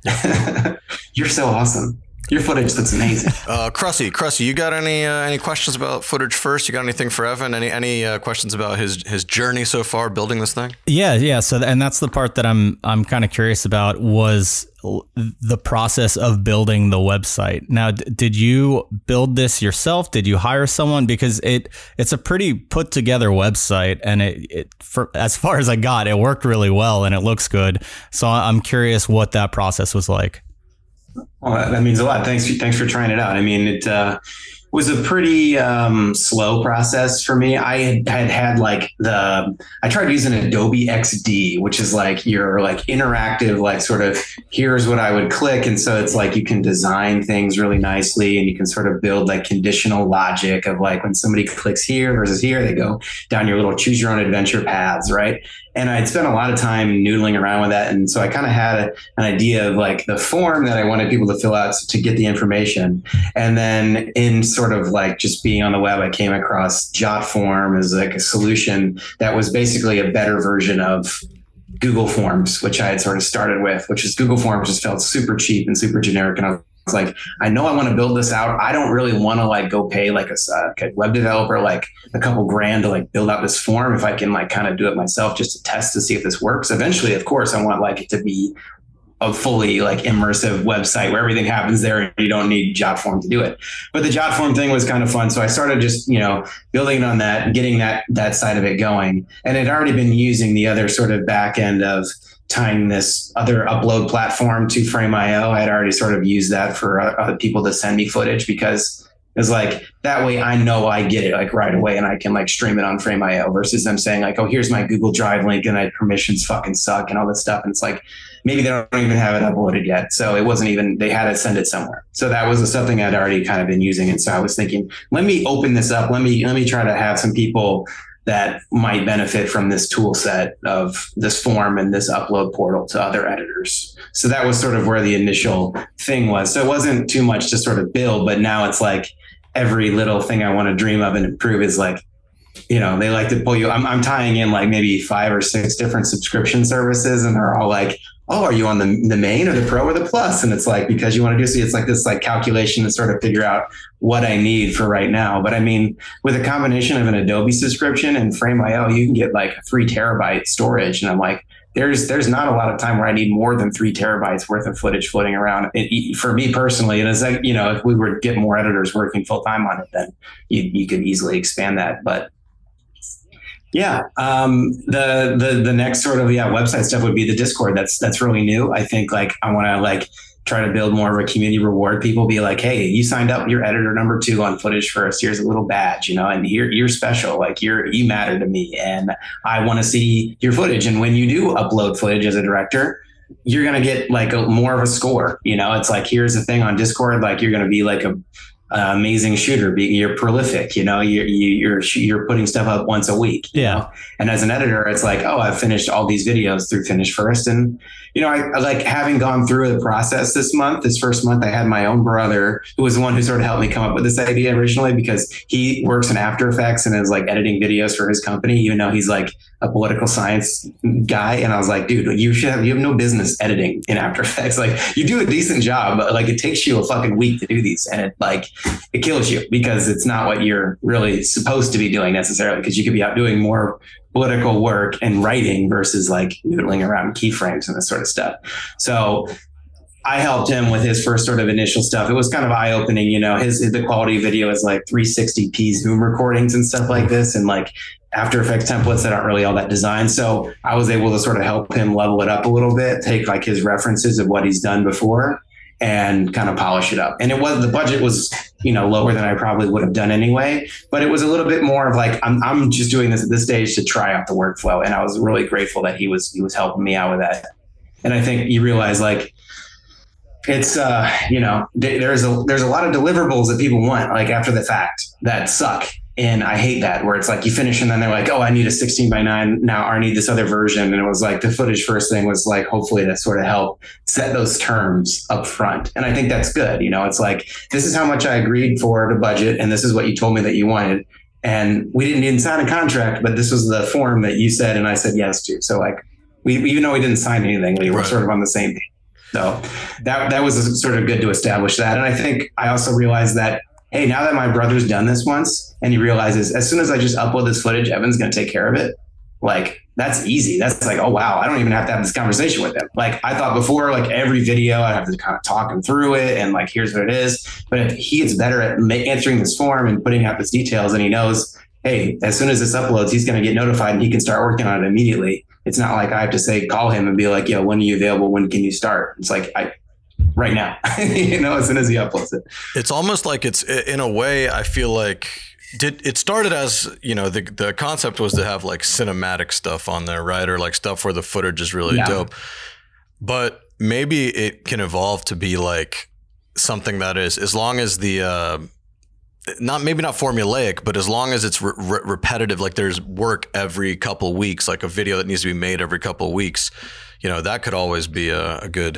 you're so awesome. Your footage looks amazing. Uh, Krusty, Krusty, you got any uh, any questions about footage first? You got anything for Evan? Any any uh, questions about his his journey so far building this thing? Yeah, yeah. So, and that's the part that I'm I'm kind of curious about, was the process of building the website. Now, d- did you build this yourself? Did you hire someone? Because it it's a pretty put together website, and it, it for as far as I got, it worked really well and it looks good. So I'm curious what that process was like. Well, that means a lot. Thanks. Thanks for trying it out. I mean, it uh, was a pretty um, slow process for me. I had, had had like the, I tried using Adobe X D, which is like your like interactive, like sort of, here's what I would click. And so it's like, you can design things really nicely, and you can sort of build like conditional logic of like, when somebody clicks here versus here, they go down your little choose your own adventure paths. Right. And I'd spent a lot of time noodling around with that. And so I kind of had a, an idea of like the form that I wanted people to fill out to get the information. And then in sort of like just being on the web, I came across JotForm as like a solution that was basically a better version of Google Forms, which I had sort of started with, which is Google Forms just felt super cheap and super generic. And I was like, I know I want to build this out. I don't really want to like go pay like a, a web developer like a couple grand to like build out this form if I can like kind of do it myself just to test to see if this works. Eventually, of course, I want like it to be a fully like immersive website where everything happens there and you don't need JotForm to do it. But the JotForm thing was kind of fun. So I started just, you know, building on that, getting that that side of it going. And I'd already been using the other sort of back end of tying this other upload platform to Frame dot I O. I had already sort of used that for other people to send me footage, because it was like, that way I know I get it like right away and I can like stream it on Frame dot I O versus them saying like, oh, here's my Google Drive link and I permissions fucking suck and all this stuff. And it's like, maybe they don't even have it uploaded yet. So it wasn't even, they had to send it somewhere. So that was something I'd already kind of been using. And so I was thinking, let me open this up. Let me, let me try to have some people that might benefit from this tool set of this form and this upload portal to other editors. So that was sort of where the initial thing was. So it wasn't too much to sort of build, but now it's like every little thing I want to dream of and improve is like, you know, they like to pull you. I'm, I'm tying in like maybe five or six different subscription services, and they're all like, oh, are you on the, the main or the pro or the plus? And it's like, because you want to do so, it's like this like calculation to sort of figure out what I need for right now. But I mean, with a combination of an Adobe subscription and Frame dot io, you can get like three terabyte storage. And I'm like, there's there's not a lot of time where I need more than three terabytes worth of footage floating around. It, for me personally, and it's like, you know, if we were to get more editors working full time on it, then you, you could easily expand that. But yeah, um, the the the next sort of yeah website stuff would be the Discord. That's that's really new. I think like I want to like try to build more of a community, reward people, be like, hey, you signed up, you're editor number two on Footage First. Here's a little badge, you know, and here you're special. Like you're you matter to me, and I want to see your footage. And when you do upload footage as a director, you're gonna get like a, more of a score. You know, it's like here's the thing on Discord, like you're gonna be like a Uh, amazing shooter. Be, you're prolific, you know, you're, you're, you're putting stuff up once a week. Yeah. Know? And as an editor, it's like, oh, I've finished all these videos through Finish First. And, you know, I, I like having gone through the process this month, this first month, I had my own brother who was the one who sort of helped me come up with this idea originally, because he works in After Effects and is like editing videos for his company, even though he's like a political science guy. And I was like, dude, you should have, you have no business editing in After Effects. Like you do a decent job, but like it takes you a fucking week to do these. And it like, it kills you because it's not what you're really supposed to be doing necessarily, because you could be out doing more political work and writing versus like noodling around keyframes and this sort of stuff. So I helped him with his first sort of initial stuff. It was kind of eye opening, you know, his, the quality video is like three sixty p Zoom recordings and stuff like this. And like After Effects templates that aren't really all that designed. So I was able to sort of help him level it up a little bit, take like his references of what he's done before and kind of polish it up. And it was, the budget was, you know, lower than I probably would have done anyway, but it was a little bit more of like, I'm, I'm just doing this at this stage to try out the workflow. And I was really grateful that he was, he was helping me out with that. And I think you realize like, it's, uh, you know, there's a, there's a lot of deliverables that people want, like after the fact, that suck. And I hate that, where it's like you finish and then they're like, oh, I need a sixteen by nine now, or I need this other version. And it was like the Footage First thing was like, hopefully to sort of help set those terms up front. And I think that's good. You know, it's like, this is how much I agreed for the budget. And this is what you told me that you wanted. And we didn't even sign a contract, but this was the form that you said, and I said yes to. So like, we, even though we didn't sign anything, we were right. sort of on the same page. So that, that was sort of good to establish that. And I think I also realized that, hey, now that my brother's done this once and he realizes as soon as I just upload this footage, Evan's going to take care of it. Like, that's easy. That's like, oh, wow, I don't even have to have this conversation with him. Like I thought before, like every video I have to kind of talk him through it. And like, here's what it is. But if he gets better at ma- answering this form and putting out these details, and he knows, hey, as soon as this uploads, he's going to get notified and he can start working on it immediately. It's not like I have to say, call him and be like, yo, when are you available? When can you start? It's like, I, right now, you know, as soon as he uploads it. It's almost like it's, in a way, I feel like did it started as, you know, the the concept was to have like cinematic stuff on there, right? Or like stuff where the footage is really yeah. dope. But maybe it can evolve to be like something that is, as long as the, uh, not maybe not formulaic, but as long as it's re- re- repetitive, like there's work every couple of weeks, like a video that needs to be made every couple of weeks, you know, that could always be a, a good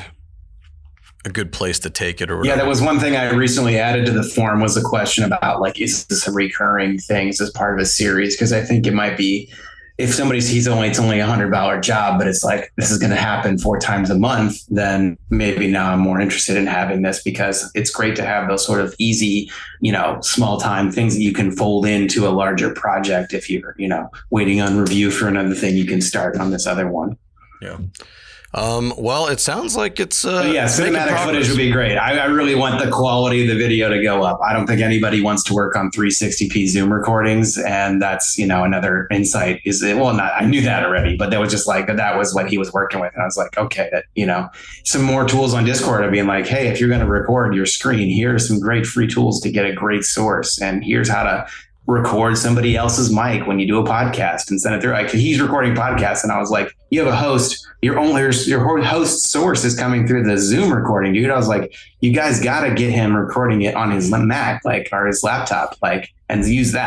a good place to take it or whatever. Yeah, that was one thing I recently added to the form was a question about like, is this a recurring thing? Is this part of a series? Because I think it might be, if somebody sees only, it's only a hundred dollar job, but it's like, this is going to happen four times a month, then maybe now I'm more interested in having this, because it's great to have those sort of easy, you know, small time things that you can fold into a larger project. If you're, you know, waiting on review for another thing, you can start on this other one. Yeah. Um, well, it sounds like it's uh, yeah, cinematic footage would be great. I, I really want the quality of the video to go up. I don't think anybody wants to work on three sixty p Zoom recordings, and that's, you know, another insight. Is it, well, not I knew that already, but that was just like that was what he was working with, and I was like, okay, that, you know, some more tools on Discord of being like, hey, if you're going to record your screen, here are some great free tools to get a great source, and here's how to record somebody else's mic when you do a podcast and send it through. Like, he's recording podcasts, and I was like, you have a host, your only your host source is coming through the Zoom recording, dude. I was like, you guys got to get him recording it on his Mac, like, or his laptop, like, and use that.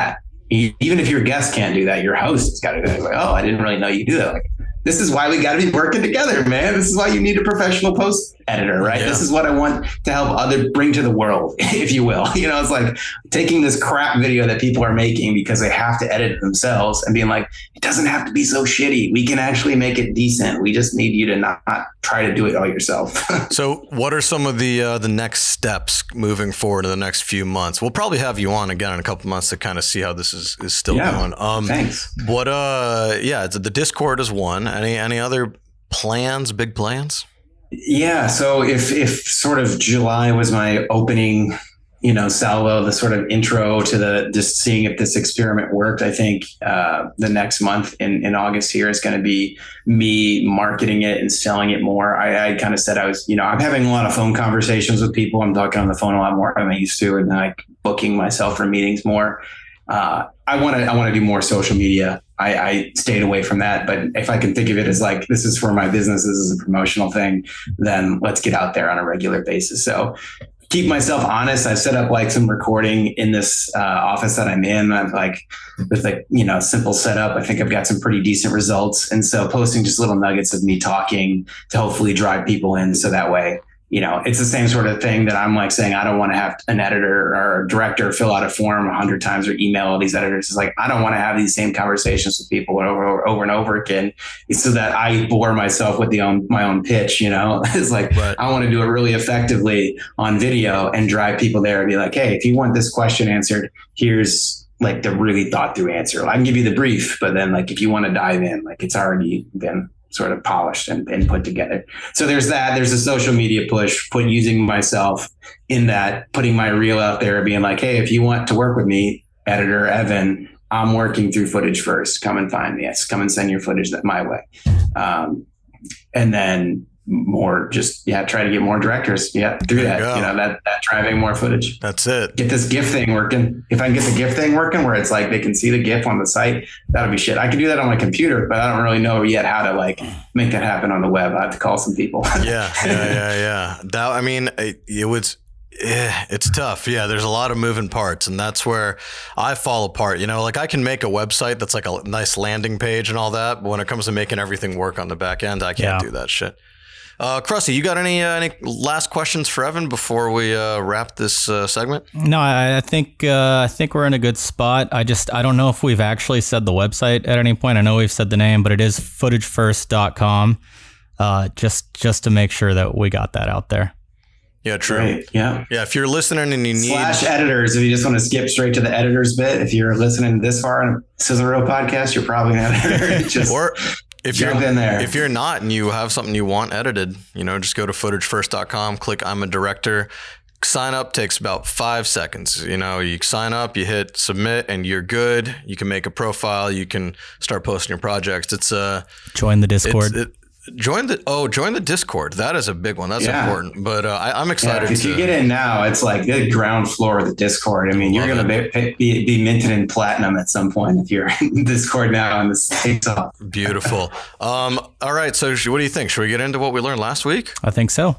even if your guest can't do that, your host has got to go, like, oh, I didn't really know you do that. Like, this is why we got to be working together, man. This is why you need a professional post editor, right? Yeah. This is what I want to help other bring to the world, if you will. You know, it's like taking this crap video that people are making because they have to edit it themselves and being like, it doesn't have to be so shitty. We can actually make it decent. We just need you to not, not try to do it all yourself. So what are some of the uh, the next steps moving forward in the next few months? We'll probably have you on again in a couple months to kind of see how this is, is still yeah, going. Um, thanks. What, uh, yeah, the Discord is one. Any, any other plans, big plans? Yeah. So if, if sort of July was my opening, you know, salvo, the sort of intro to the, just seeing if this experiment worked, I think uh, the next month in, in August here is going to be me marketing it and selling it more. I, I kind of said I was, you know, I'm having a lot of phone conversations with people. I'm talking on the phone a lot more than I used to, and like booking myself for meetings more. Uh, I want to, I want to do more social media. I, I stayed away from that, but if I can think of it as like, this is for my business, this is a promotional thing, then let's get out there on a regular basis. So keep myself honest. I've set up like some recording in this uh, office that I'm in. I've like, with like, you know, simple setup. I think I've got some pretty decent results. And so posting just little nuggets of me talking to hopefully drive people in. So that way, you know, it's the same sort of thing that I'm like saying, I don't want to have an editor or a director fill out a form a hundred times or email all these editors. It's like, I don't want to have these same conversations with people over, over, over and over again. It's so that I bore myself with the own, my own pitch, you know, it's like, right. I want to do it really effectively on video and drive people there and be like, hey, if you want this question answered, here's like the really thought through answer. I can give you the brief, but then like, if you want to dive in, like it's already been sort of polished and, and put together. So there's that, there's a social media push, put using myself in that, putting my reel out there, being like, hey, if you want to work with me, editor Evan, I'm working through Footage First. Come and find me. Yes, come and send your footage that my way. Um, and then more just, yeah, try to get more directors. Yeah, through that, you know, that, that driving more footage. That's it. Get this GIF thing working. If I can get the GIF thing working where it's like they can see the GIF on the site, that'll be shit. I can do that on my computer, but I don't really know yet how to like make that happen on the web. I have to call some people. yeah, yeah, yeah, yeah. That, I mean, it, it was, eh, it's tough. Yeah, there's a lot of moving parts, and that's where I fall apart. You know, like I can make a website that's like a nice landing page and all that, but when it comes to making everything work on the back end, I can't yeah. do that shit. Uh, Krusty, you got any uh, any last questions for Evan before we uh, wrap this uh, segment? No, I, I think uh, I think we're in a good spot. I just I don't know if we've actually said the website at any point. I know we've said the name, but it is footage first dot com. Uh, just just to make sure that we got that out there. Yeah, true. Right. Yeah. Yeah. If you're listening and you need slash editors, if you just want to skip straight to the editors bit, if you're listening this far on a Sizzle Reel podcast, you're probably an editor. Just or if jump you're in there. If you're not and you have something you want edited, you know, just go to footage first dot com, click I'm a director. Sign up takes about five seconds. You know, you sign up, you hit submit, and you're good. You can make a profile. You can start posting your projects. It's uh join the Discord. It, join the oh, join the Discord. That is a big one. That's yeah. important. But uh, I, I'm excited. Yeah, if to, you get in now, it's like the ground floor of the Discord. I mean, you're going to be, be be minted in platinum at some point if you're in Discord now and this takes off. Beautiful. Um. All right. So, what do you think? Should we get into what we learned last week? I think so.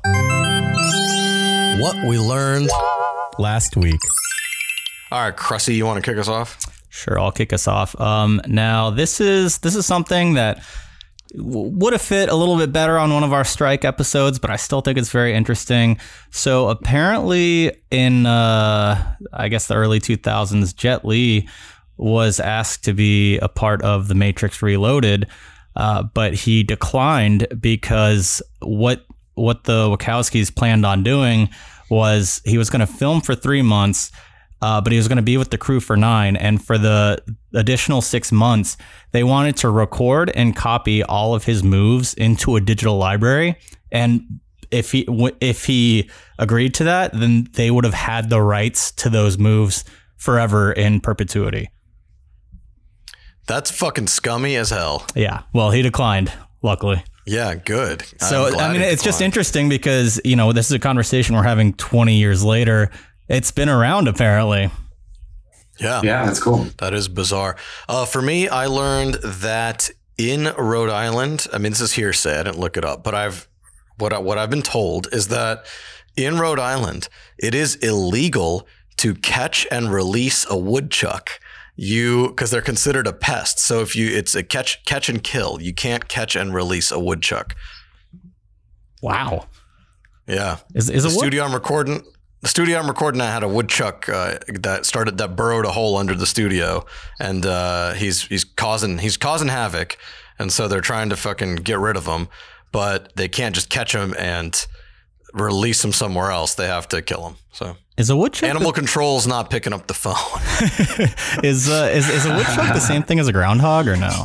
What we learned last week. All right, Krusty, you want to kick us off? Sure, I'll kick us off. Um, now, this is this is something that w- would have fit a little bit better on one of our strike episodes, but I still think it's very interesting. So apparently in, uh, I guess, the early two thousands, Jet Li was asked to be a part of The Matrix Reloaded, uh, but he declined because what what the Wachowskis planned on doing was he was going to film for three months, uh, but he was going to be with the crew for nine. And for the additional six months, they wanted to record and copy all of his moves into a digital library. And if he if he agreed to that, then they would have had the rights to those moves forever in perpetuity. That's fucking scummy as hell. Yeah. Well, he declined, luckily. Yeah, good. So, I mean, it's just interesting because, you know, this is a conversation we're having twenty years later. It's been around, apparently. Yeah. Yeah, that's cool. That is bizarre. Uh, for me, I learned that in Rhode Island, I mean, this is hearsay. I didn't look it up, but I've what, I, what I've been told is that in Rhode Island, it is illegal to catch and release a woodchuck. you because they're considered a pest. So if you, it's a catch, catch and kill. You can't catch and release a woodchuck. Wow. Yeah. Is is the a studio I'm recording? The studio I'm recording at had a woodchuck uh, that started that burrowed a hole under the studio, and uh, he's he's causing he's causing havoc, and so they're trying to fucking get rid of him, but they can't just catch him and release him somewhere else. They have to kill him. So is a woodchuck animal the- control's not picking up the phone. is uh, is is a woodchuck the same thing as a groundhog or no?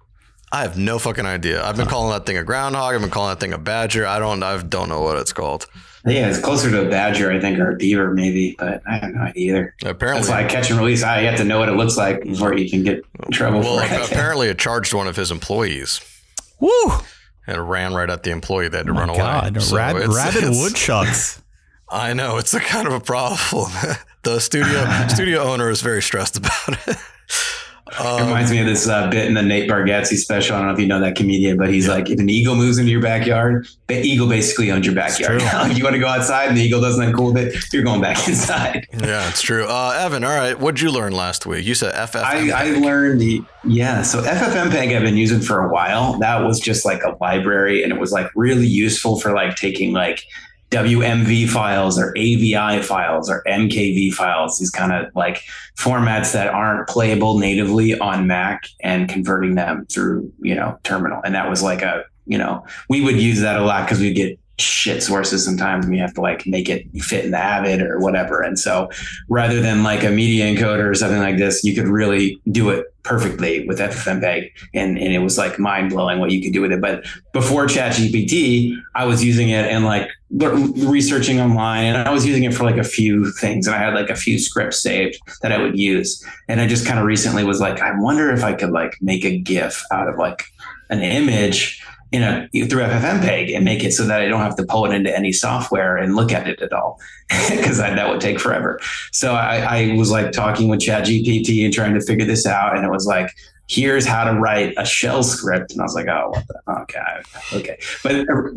I have no fucking idea. I've been calling that thing a groundhog. I've been calling that thing a badger. I don't I don't know what it's called. Yeah, it's closer to a badger, I think, or a beaver, maybe, but I have no idea either. Apparently, that's why I catch and release. I have to know what it looks like before you can get in trouble. Well, for it. apparently, it charged one of his employees. Woo! And it ran right at the employee. They had to Oh my run God. away. So Rab- it's- rabid it's- woodchucks. I know it's a kind of a problem. The studio studio owner is very stressed about it. Um, it reminds me of this uh, bit in the Nate Bargatze special. I don't know if you know that comedian, but he's yeah. like, if an eagle moves into your backyard, the eagle basically owns your backyard. If you want to go outside and the eagle doesn't uncool it, you're going back inside. Yeah, it's true. Uh, Evan, all right. What'd you learn last week? You said F F M P E G. I, I learned the, yeah. So F F M P E G I've been using for a while. That was just like a library, and it was like really useful for like taking like W M V files or A V I files or M K V files, these kind of like formats that aren't playable natively on Mac, and converting them through, you know, terminal. And that was like a, you know, we would use that a lot because we get shit sources sometimes and we have to like make it fit in the Avid or whatever. And so rather than like a media encoder or something like this, you could really do it perfectly with F F M P E G. And, and it was like mind blowing what you could do with it. But before ChatGPT, I was using it and like researching online, and I was using it for like a few things, and I had like a few scripts saved that I would use. And I just kind of recently was like, I wonder if I could like make a GIF out of like an image in a through F F M P E G and make it so that I don't have to pull it into any software and look at it at all, because that would take forever. So I, I was like talking with ChatGPT and trying to figure this out, and it was like, here's how to write a shell script. And I was like, oh, what the, okay, okay. But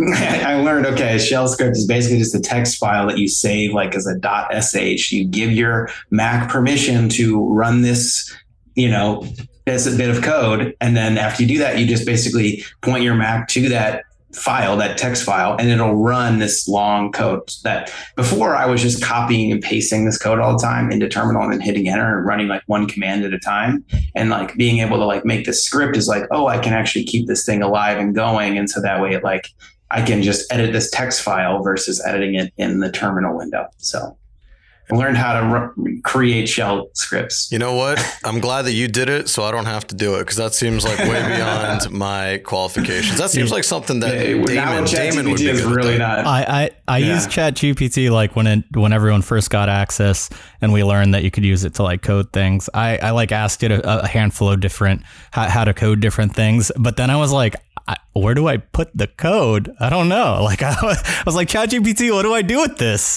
I learned, okay, a shell script is basically just a text file that you save like as a .sh. You give your Mac permission to run this, you know, as a bit of code. And then after you do that, you just basically point your Mac to that file, that text file, and it'll run this long code. That before I was just copying and pasting this code all the time into terminal and then hitting enter and running like one command at a time. And like being able to like make this script is like, oh, I can actually keep this thing alive and going. And so that way it like, I can just edit this text file versus editing it in the terminal window. So I learned how to re- create shell scripts. You know what? I'm glad that you did it, so I don't have to do it, because that seems like way beyond my qualifications. That seems like something that yeah, Damon, Damon would be good really not. I I, I yeah. used ChatGPT like when it when everyone first got access, and we learned that you could use it to like code things. I, I like asked it a, a handful of different how, how to code different things, but then I was like, I, where do I put the code? I don't know. Like I, I was like, ChatGPT, what do I do with this?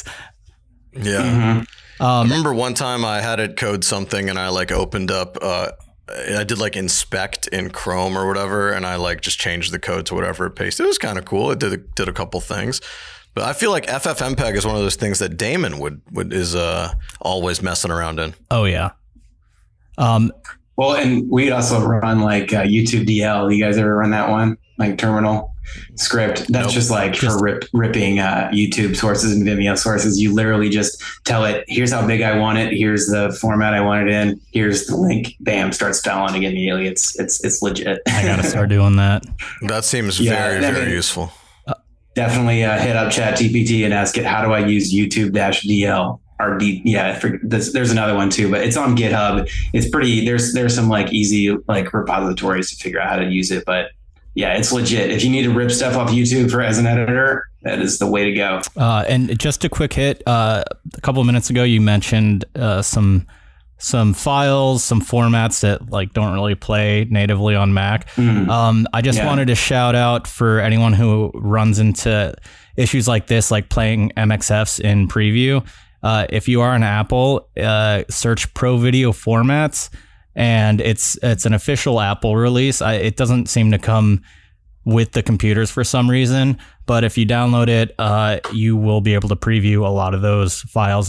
Yeah. Mm-hmm. Um, I remember one time I had it code something, and I like opened up, uh, I did like inspect in Chrome or whatever, and I like just changed the code to whatever it pasted. It was kind of cool. It did a, did a couple things, but I feel like F F M P E G is one of those things that Damon would, would is uh, always messing around in. Oh yeah. Um, well, and we'd also run like uh, YouTube D L. You guys ever run that one? Like terminal script? That's nope. just like just, for rip, ripping uh, YouTube sources and Vimeo sources. You literally just tell it, here's how big I want it. Here's the format I want it in. Here's the link. Bam, starts downloading immediately. It's it's it's legit. I gotta start doing that. That seems yeah, very very useful. Definitely uh, hit up ChatGPT and ask it, how do I use YouTube dash D L? Or D, yeah, for, there's, there's another one too, but it's on GitHub. It's pretty. There's there's some like easy like repositories to figure out how to use it, but yeah, it's legit. If you need to rip stuff off YouTube for as an editor, that is the way to go. Uh, and just a quick hit. Uh, a couple of minutes ago, you mentioned uh, some some files, some formats that like don't really play natively on Mac. Mm. Um, I just yeah. wanted to shout out for anyone who runs into issues like this, like playing M X Fs in preview. Uh, if you are an Apple, uh, search Pro Video Formats. And it's it's an official Apple release. I, it doesn't seem to come with the computers for some reason, but if you download it, uh, you will be able to preview a lot of those files that you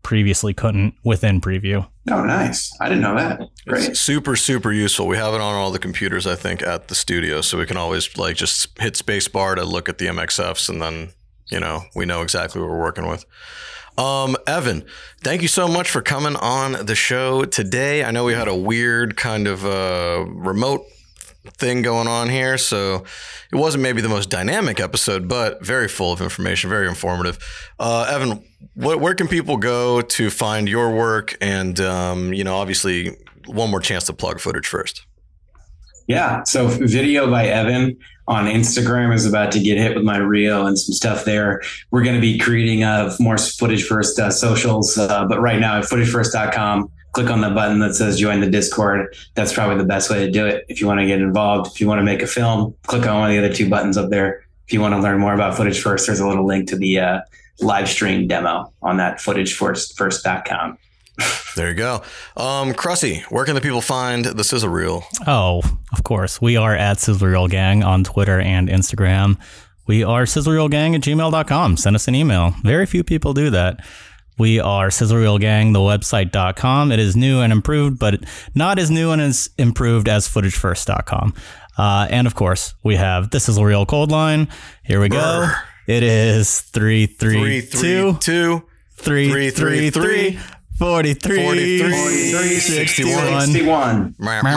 previously couldn't within Preview. Oh, nice. I didn't know that. Great. It's super, super useful. We have it on all the computers, I think, at the studio. So we can always like just hit space bar to look at the M X Fs, and then, you know, we know exactly what we're working with. Um, Evan, thank you so much for coming on the show today. I know we had a weird kind of uh, remote thing going on here, so it wasn't maybe the most dynamic episode, but very full of information, very informative. Uh, Evan, what, where can people go to find your work? And, um, you know, obviously one more chance to plug Footage First. Yeah. So Video by Evan on Instagram is about to get hit with my reel and some stuff there. We're going to be creating uh, more Footage First uh, socials. Uh, but right now at footage first dot com, click on the button that says join the Discord. That's probably the best way to do it. If you want to get involved, if you want to make a film, click on one of the other two buttons up there. If you want to learn more about Footage First, there's a little link to the uh, live stream demo on that footage first dot com. There you go. Um, Krusty, where can the people find the Sizzle Reel? Oh, of course. We are at Sizzle Reel Gang on Twitter and Instagram. We are sizzle reel gang at gmail dot com. Send us an email. Very few people do that. We are Sizzle Reel Gang, the website dot com. It is new and improved, but not as new and as improved as footage first dot com. Uh, and of course, we have the Sizzle Reel Cold Line. Here we go. Brr. It is three three two three three three forty-three forty-three sixty-one sixty-one.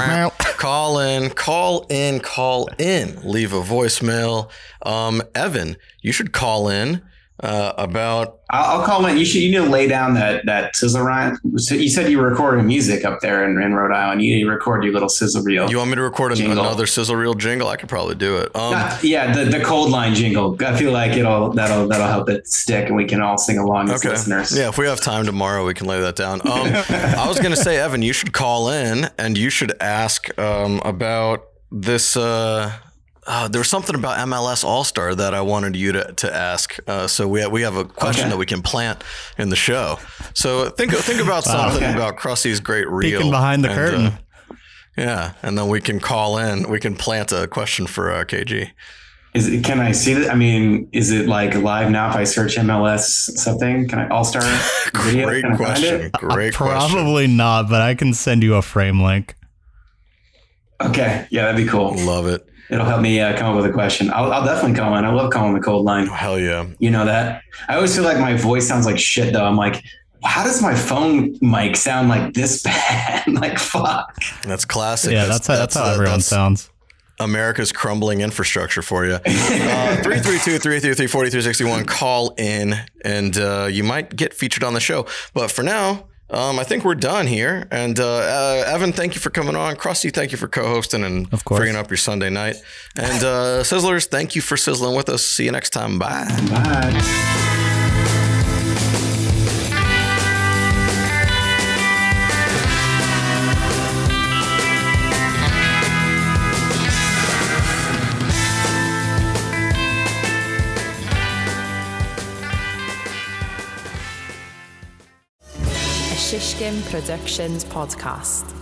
Call in, call in, call in. Leave a voicemail. Um, Evan, you should call in uh, about. I'll, I'll call in. You should. You need to lay down that that sizzle rhyme. So you said you were recording music up there in, in Rhode Island. You need to record your little sizzle reel. You want me to record an, another Sizzle Reel jingle? I could probably do it. Um, Not, yeah, the, the cold line jingle. I feel like it'll that'll that'll help it stick, and we can all sing along as okay. listeners. Yeah, if we have time tomorrow, we can lay that down. Um, I was gonna say, Evan, you should call in and you should ask um, about this. Uh, Uh, there was something about M L S All-Star that I wanted you to, to ask. Uh, so we have, we have a question okay. that we can plant in the show. So think think about wow, something okay. about Krusty's great reel. Peeking behind the and, curtain. Uh, yeah, and then we can call in. We can plant a question for uh, K G. Is it, can I see that? I mean, is it like live now if I search M L S something? Can I All-Star video? Great can I question. Find it? Great uh, question. Probably not, but I can send you a frame link. Okay. Yeah, that'd be cool. Love it. It'll help me uh, come up with a question. I'll, I'll definitely call in. I love calling the cold line. Oh, hell yeah. You know that? I always feel like my voice sounds like shit, though. I'm like, how does my phone mic sound like this bad? Like, fuck. That's classic. Yeah, that's, that's, how, that's how everyone that's sounds. America's crumbling infrastructure for you. Uh, three three two, three three three, four three six one. Call in, and uh, you might get featured on the show. But for now, Um, I think we're done here. And uh, uh, Evan, thank you for coming on. Krusty, thank you for co-hosting and of course. freeing up your Sunday night. And uh, Sizzlers, thank you for sizzling with us. See you next time. Bye. Bye. Shishkin Productions podcast.